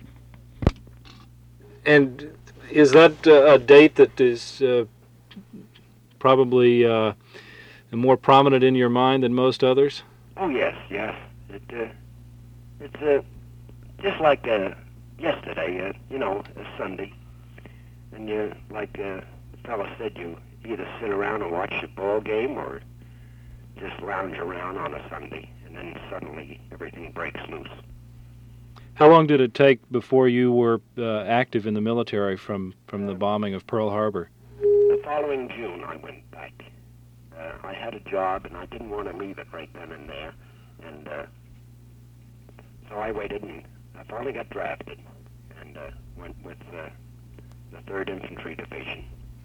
And is that uh, a date that is uh, probably uh, more prominent in your mind than most others? Oh yes, yes. It uh, it's uh, just like uh, yesterday. Uh, you know, a Sunday, and you like uh, the fellow said, you either sit around and watch the ball game or just lounge around on a Sunday, and then suddenly everything breaks loose. How long did it take before you were uh, active in the military from, from the bombing of Pearl Harbor? The following June, I went back. Uh, I had a job, and I didn't want to leave it right then and there, and uh, so I waited, and I finally got drafted, and uh, went with uh, the third Infantry Division.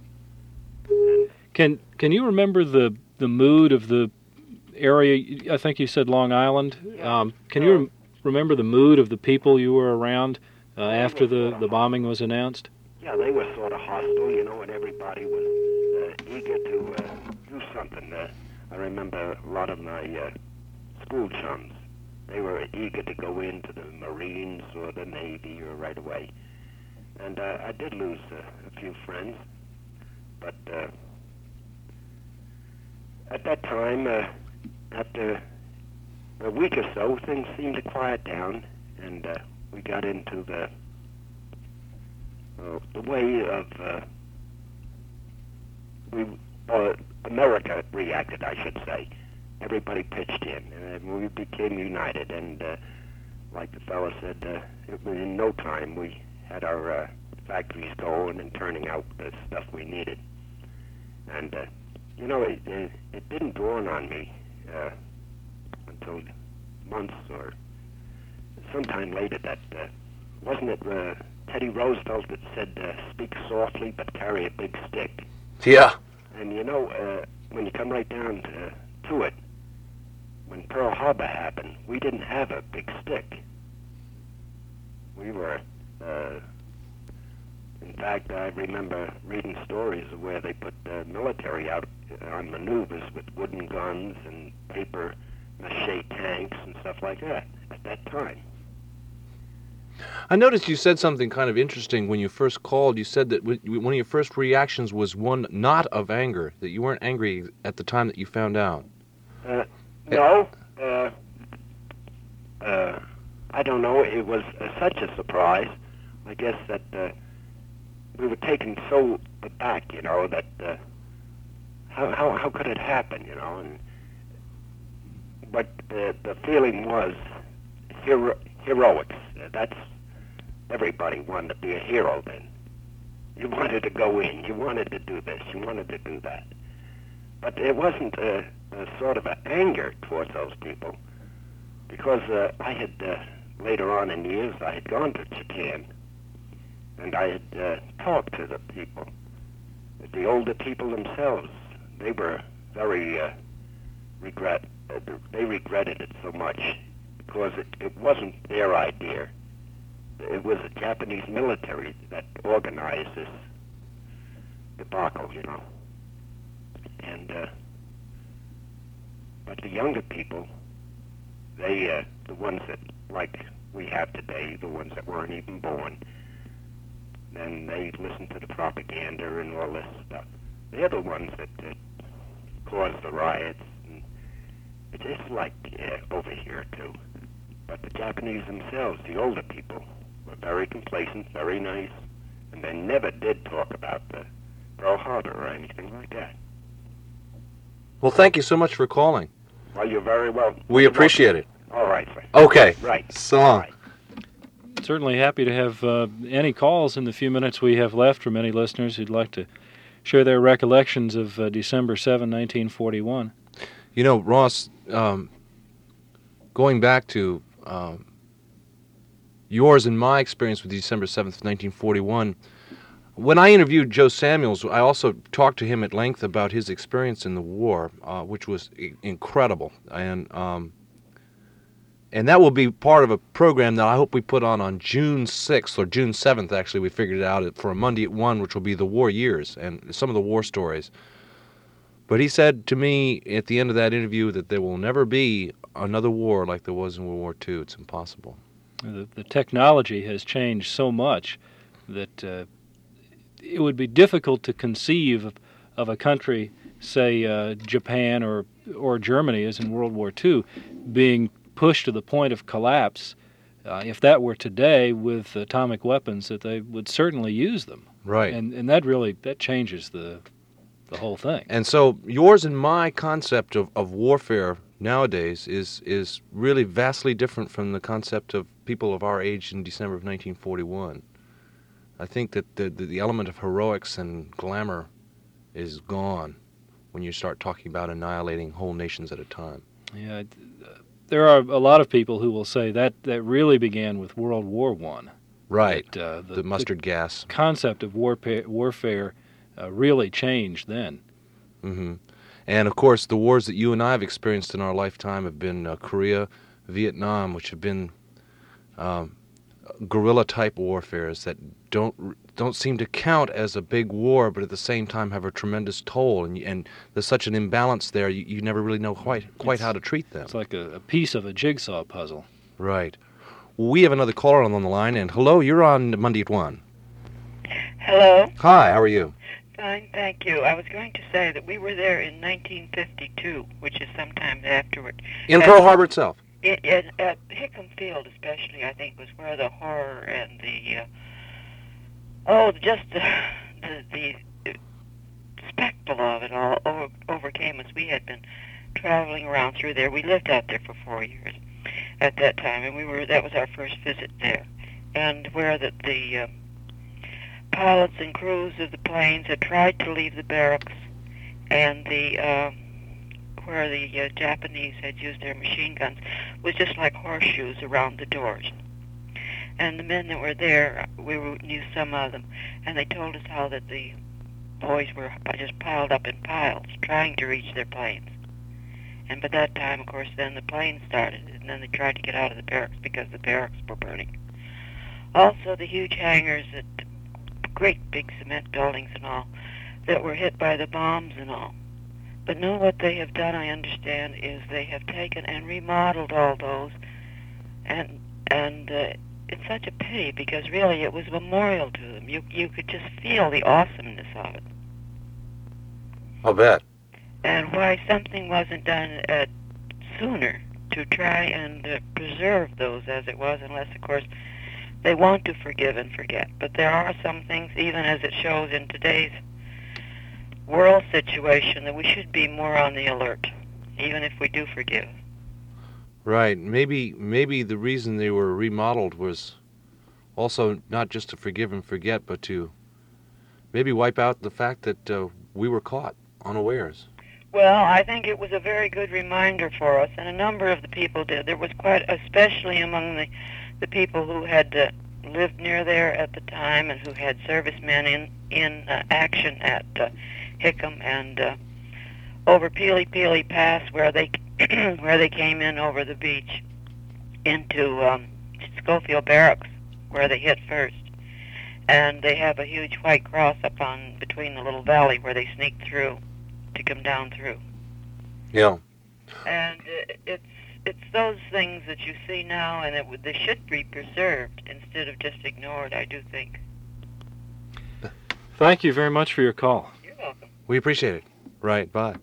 Can can you remember the the mood of the area? I think you said Long Island. Um, can you rem- remember the mood of the people you were around uh, after the, the bombing was announced? Yeah, they were sort of hostile, you know, and everybody was uh, eager to uh, do something. Uh, I remember a lot of my uh, school chums. They were eager to go into the Marines or the Navy or right away. And uh, I did lose uh, a few friends, but uh, at that time, uh, after a week or so, things seemed to quiet down, and uh, we got into the uh, the way of uh, we uh, America reacted, I should say. Everybody pitched in, and we became united, and uh, like the fella said, uh, it was in no time we had our uh, factories going and turning out the stuff we needed. And, uh, you know, it, it, it didn't dawn on me uh, until months or sometime later that, uh, wasn't it uh, Teddy Roosevelt that said, uh, speak softly but carry a big stick? Yeah. And, you know, uh, when you come right down to, to it, when Pearl Harbor happened, we didn't have a big stick. We were, uh, in fact, I remember reading stories of where they put the military out on maneuvers with wooden guns and paper mache tanks and stuff like that at that time. I noticed you said something kind of interesting when you first called. You said that w- one of your first reactions was one not of anger, that you weren't angry at the time that you found out. Uh, no, uh, uh, I don't know. It was uh, such a surprise. I guess that uh, we were taken so aback, you know, that uh, how how how could it happen, you know? And but the the feeling was hero heroics. Uh, that's everybody wanted to be a hero then. You wanted to go in. You wanted to do this. You wanted to do that. But it wasn't a, a sort of an anger towards those people, because uh, I had, uh, later on in years, I had gone to Japan, and I had uh, talked to the people. The older people themselves, they were very uh, regret. Uh, they regretted it so much, because it, it wasn't their idea. It was the Japanese military that organized this debacle, you know. And, uh, but the younger people, they, uh, the ones that, like we have today, the ones that weren't even born, then they listened to the propaganda and all this stuff. They're the ones that uh, caused the riots. And it's just like uh, over here, too. But the Japanese themselves, the older people, were very complacent, very nice, and they never did talk about the Pearl Harbor or anything like that. Well, thank you so much for calling. Well, you're very well. We appreciate it. All right, sir. Okay. Right. So long. Certainly happy to have uh, any calls in the few minutes we have left from any listeners who'd like to share their recollections of uh, December seventh, nineteen forty-one. You know, Ross, um, going back to um, yours and my experience with December seventh, nineteen forty-one, when I interviewed Joe Samuels, I also talked to him at length about his experience in the war, uh, which was I- incredible. And um, and that will be part of a program that I hope we put on on June sixth, or June seventh, actually. We figured it out for a Monday at one, which will be the war years and some of the war stories. But he said to me at the end of that interview that there will never be another war like there was in World War Two. It's impossible. The, the technology has changed so much that uh, it would be difficult to conceive of, of a country, say uh, Japan or or Germany, as in World War Two, being pushed to the point of collapse. Uh, if that were today with atomic weapons, that they would certainly use them. Right. And and that really that changes the the whole thing. And so yours and my concept of, of warfare nowadays is is really vastly different from the concept of people of our age in December of nineteen forty-one. I think that the, the, the element of heroics and glamour is gone when you start talking about annihilating whole nations at a time. Yeah, there are a lot of people who will say that that really began with World War One. Right. That, uh, the, the mustard the gas concept of warpa- warfare uh, really changed then. Mm-hmm. And of course, the wars that you and I have experienced in our lifetime have been uh, Korea, Vietnam, which have been um, guerrilla-type warfares that don't don't seem to count as a big war, but at the same time have a tremendous toll. And and there's such an imbalance there, you, you never really know quite quite It's- how to treat them. It's like a, a piece of a jigsaw puzzle. Right. We have another caller on the line, and hello, you're on Monday at one. Hello. Hi, how are you? Fine, thank you. I was going to say that we were there in nineteen fifty-two, which is sometime afterward. In At- Pearl Harbor itself. It, it, at Hickam Field, especially, I think, was where the horror and the uh, oh, just the the, the spectacle of it all over, overcame us. We had been traveling around through there. We lived out there for four years, at that time, and we were that was our first visit there, and where the, the uh, pilots and crews of the planes had tried to leave the barracks, and the uh, where the uh, Japanese had used their machine guns was just like horseshoes around the doors. And the men that were there, we were, knew some of them, and they told us how that the boys were just piled up in piles, trying to reach their planes. And by that time, of course, then the planes started, and then they tried to get out of the barracks because the barracks were burning. Also, the huge hangars, that great big cement buildings and all, that were hit by the bombs and all. But now what they have done, I understand, is they have taken and remodeled all those, and and uh, it's such a pity because really it was a memorial to them. You you could just feel the awesomeness of it. I'll bet. And why something wasn't done uh, sooner to try and uh, preserve those as it was, unless, of course, they want to forgive and forget. But there are some things, even as it shows in today's world situation, that we should be more on the alert, even if we do forgive. Right. Maybe maybe the reason they were remodeled was also not just to forgive and forget, but to maybe wipe out the fact that uh, we were caught unawares. Well, I think it was a very good reminder for us, and a number of the people did. There was quite, especially among the, the people who had uh, lived near there at the time and who had servicemen in, in uh, action at uh, Hickam and uh, over Peely Peely Pass, where they where they came in over the beach into um, Schofield Barracks, where they hit first. And they have a huge white cross up on between the little valley where they sneaked through to come down through. Yeah. And uh, it's it's those things that you see now, and it, they should be preserved instead of just ignored, I do think. Thank you very much for your call. You're welcome. We appreciate it. Right, bye.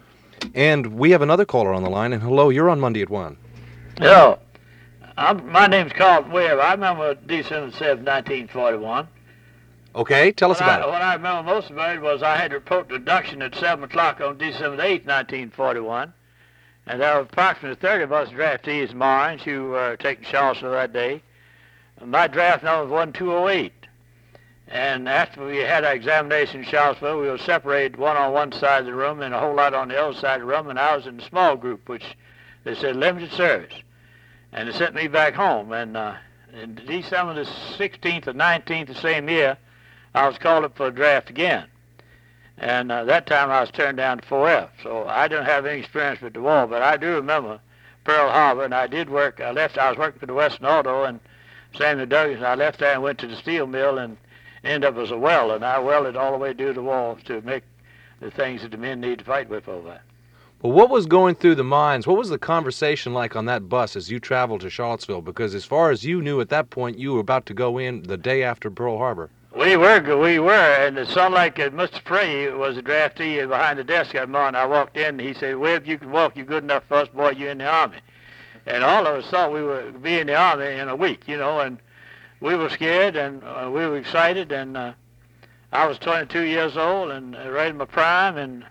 And we have another caller on the line, and hello, you're on Monday at one. Hello. I'm, my name's Carlton Webb. I remember December seventh, nineteen forty-one. Okay, tell us what about I, it. What I remember most about it was I had to report to induction at seven o'clock on December eighth, nineteen forty-one. And there were approximately thirty of us draftees in Orange who were taking Charlottesville that day. And my draft number was one two oh eight. And after we had our examination in Charlottesville, we were separated, one on one side of the room and a whole lot on the other side of the room, and I was in a small group, which they said limited service. And they sent me back home. And uh, in December the sixteenth or nineteenth the same year, I was called up for a draft again. And uh, that time I was turned down to four F. So I didn't have any experience with the war, but I do remember Pearl Harbor, and I did work. I left, I was working for the Western Auto and Samuel Douglas, and I left there and went to the steel mill and ended up as a welder, and I welded all the way due the wall to make the things that the men need to fight with over there. Well, what was going through the minds? What was the conversation like on that bus as you traveled to Charlottesville? Because as far as you knew at that point, you were about to go in the day after Pearl Harbor. We were, we were, and it sounded like uh, Mister Frey was a draftee behind the desk that morning. I walked in, and he said, "Webb, you can walk. You're good enough for us, boy. You're in the Army." And all of us thought we would be in the Army in a week, you know, and we were scared, and uh, we were excited, and uh, I was twenty-two years old and uh, right in my prime, and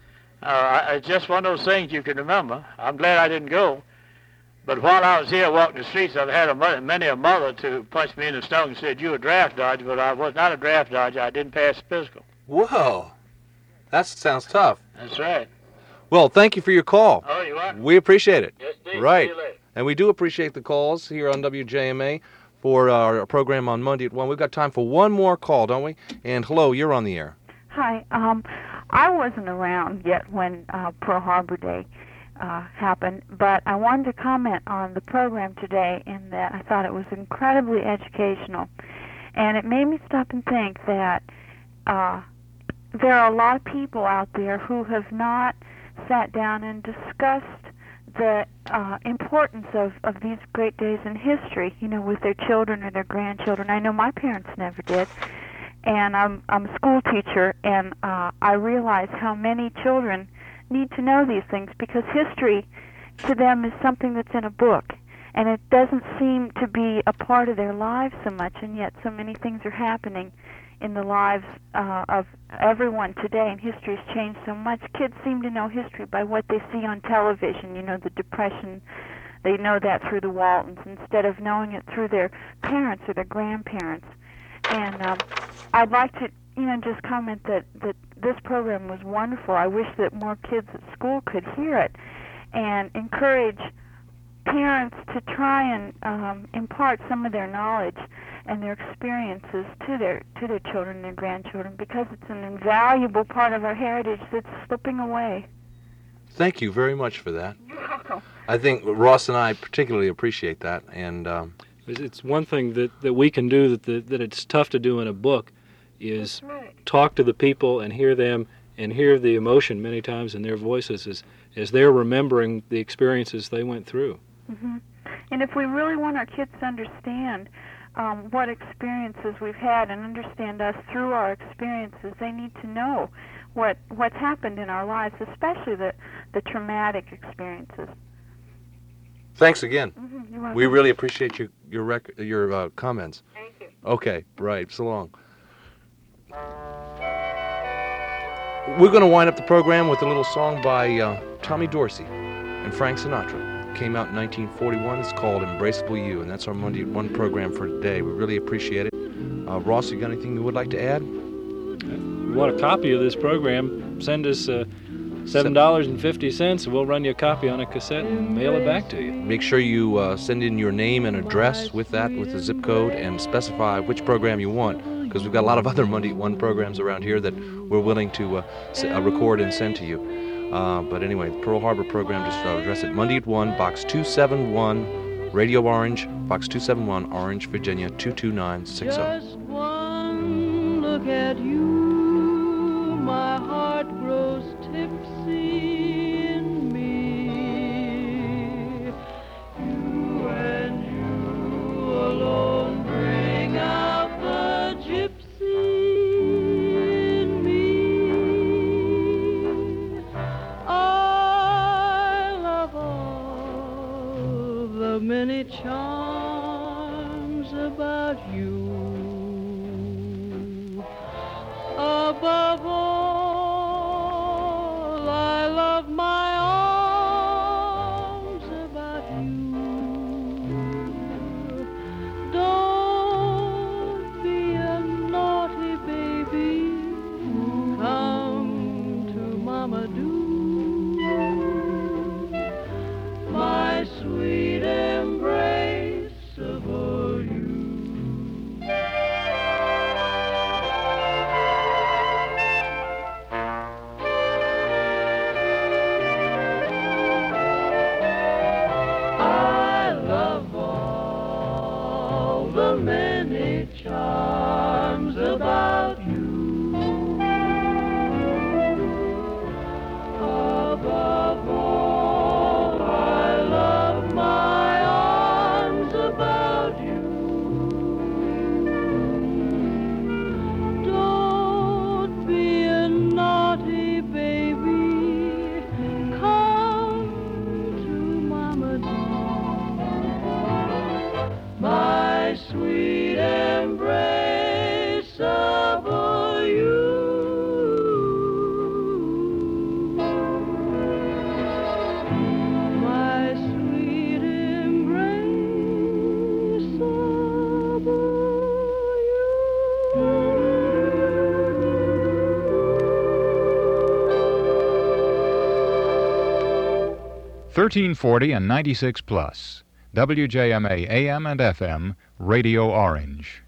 uh, it's just one of those things you can remember. I'm glad I didn't go. But while I was here walking the streets, I've had a mother, many a mother to punch me in the stomach and said, "You're a draft dodger," but I was not a draft dodger. I didn't pass the physical. Whoa. That sounds tough. That's right. Well, thank you for your call. Oh, you're welcome. We appreciate it. Yes, indeed. Right. See you later. And we do appreciate the calls here on W J M A for our program on Monday at one. We've got time for one more call, don't we? And hello, you're on the air. Hi. Um, I wasn't around yet when uh, Pearl Harbor Day uh, happened, but I wanted to comment on the program today in that I thought it was incredibly educational. And it made me stop and think that uh, there are a lot of people out there who have not sat down and discussed the uh, importance of, of these great days in history, you know, with their children or their grandchildren. I know my parents never did. And I'm I'm a school teacher, and uh, I realize how many children need to know these things because history to them is something that's in a book, and it doesn't seem to be a part of their lives so much, and yet so many things are happening in the lives uh, of everyone today, and history has changed so much. Kids seem to know history by what they see on television, you know, the Depression, They know that through the Waltons instead of knowing it through their parents or their grandparents. And um, I'd like to, you know, just comment that, that this program was wonderful. I wish that more kids at school could hear it and encourage parents to try and um, impart some of their knowledge and their experiences to their to their children and their grandchildren, because it's an invaluable part of our heritage that's slipping away. Thank you very much for that. You're welcome. I think Ross and I particularly appreciate that, and um, It's one thing that, that we can do that the, that it's tough to do in a book is right. talk to the people and hear them and hear the emotion many times in their voices as, as they're remembering the experiences they went through. Mm-hmm. And if we really want our kids to understand um, what experiences we've had and understand us through our experiences, they need to know what what's happened in our lives, especially the, the traumatic experiences. thanks again. Mm-hmm. You're welcome. We really appreciate your your rec- your uh, comments. Thank you. Okay, right. So long. We're going to wind up the program with a little song by uh, Tommy Dorsey and Frank Sinatra. Came out in nineteen forty-one. It's called Embraceable You, and that's our Monday at one program for today. We really appreciate it. Uh, Ross, you got anything you would like to add? If you want a copy of this program, send us uh, seven dollars and fifty cents, and we'll run you a copy on a cassette and mail it back to you. Make sure you uh, send in your name and address with that, with the zip code, and specify which program you want, because we've got a lot of other Monday at one programs around here that we're willing to uh, s- uh, record and send to you. Uh, but anyway, the Pearl Harbor program, just uh, address it Monday at one, Box two seventy-one, Radio Orange, Box two seventy-one, Orange, Virginia, two two nine six zero. Just one look at you, my heart grows tipsy in me. You and you alone bring out the gypsy in me. I love all the many charms about you. Above all, I love my arms about you. Don't be a naughty baby. Come to Mama do. My sweet embrace of all you. I love all the many charms about you. Above all, I love my arms about you. Don't be a naughty baby. Come to Mama do. My sweet embrace of all you. My sweet embrace of all you. thirteen forty and ninety-six plus. W J M A A M and F M, Radio Orange.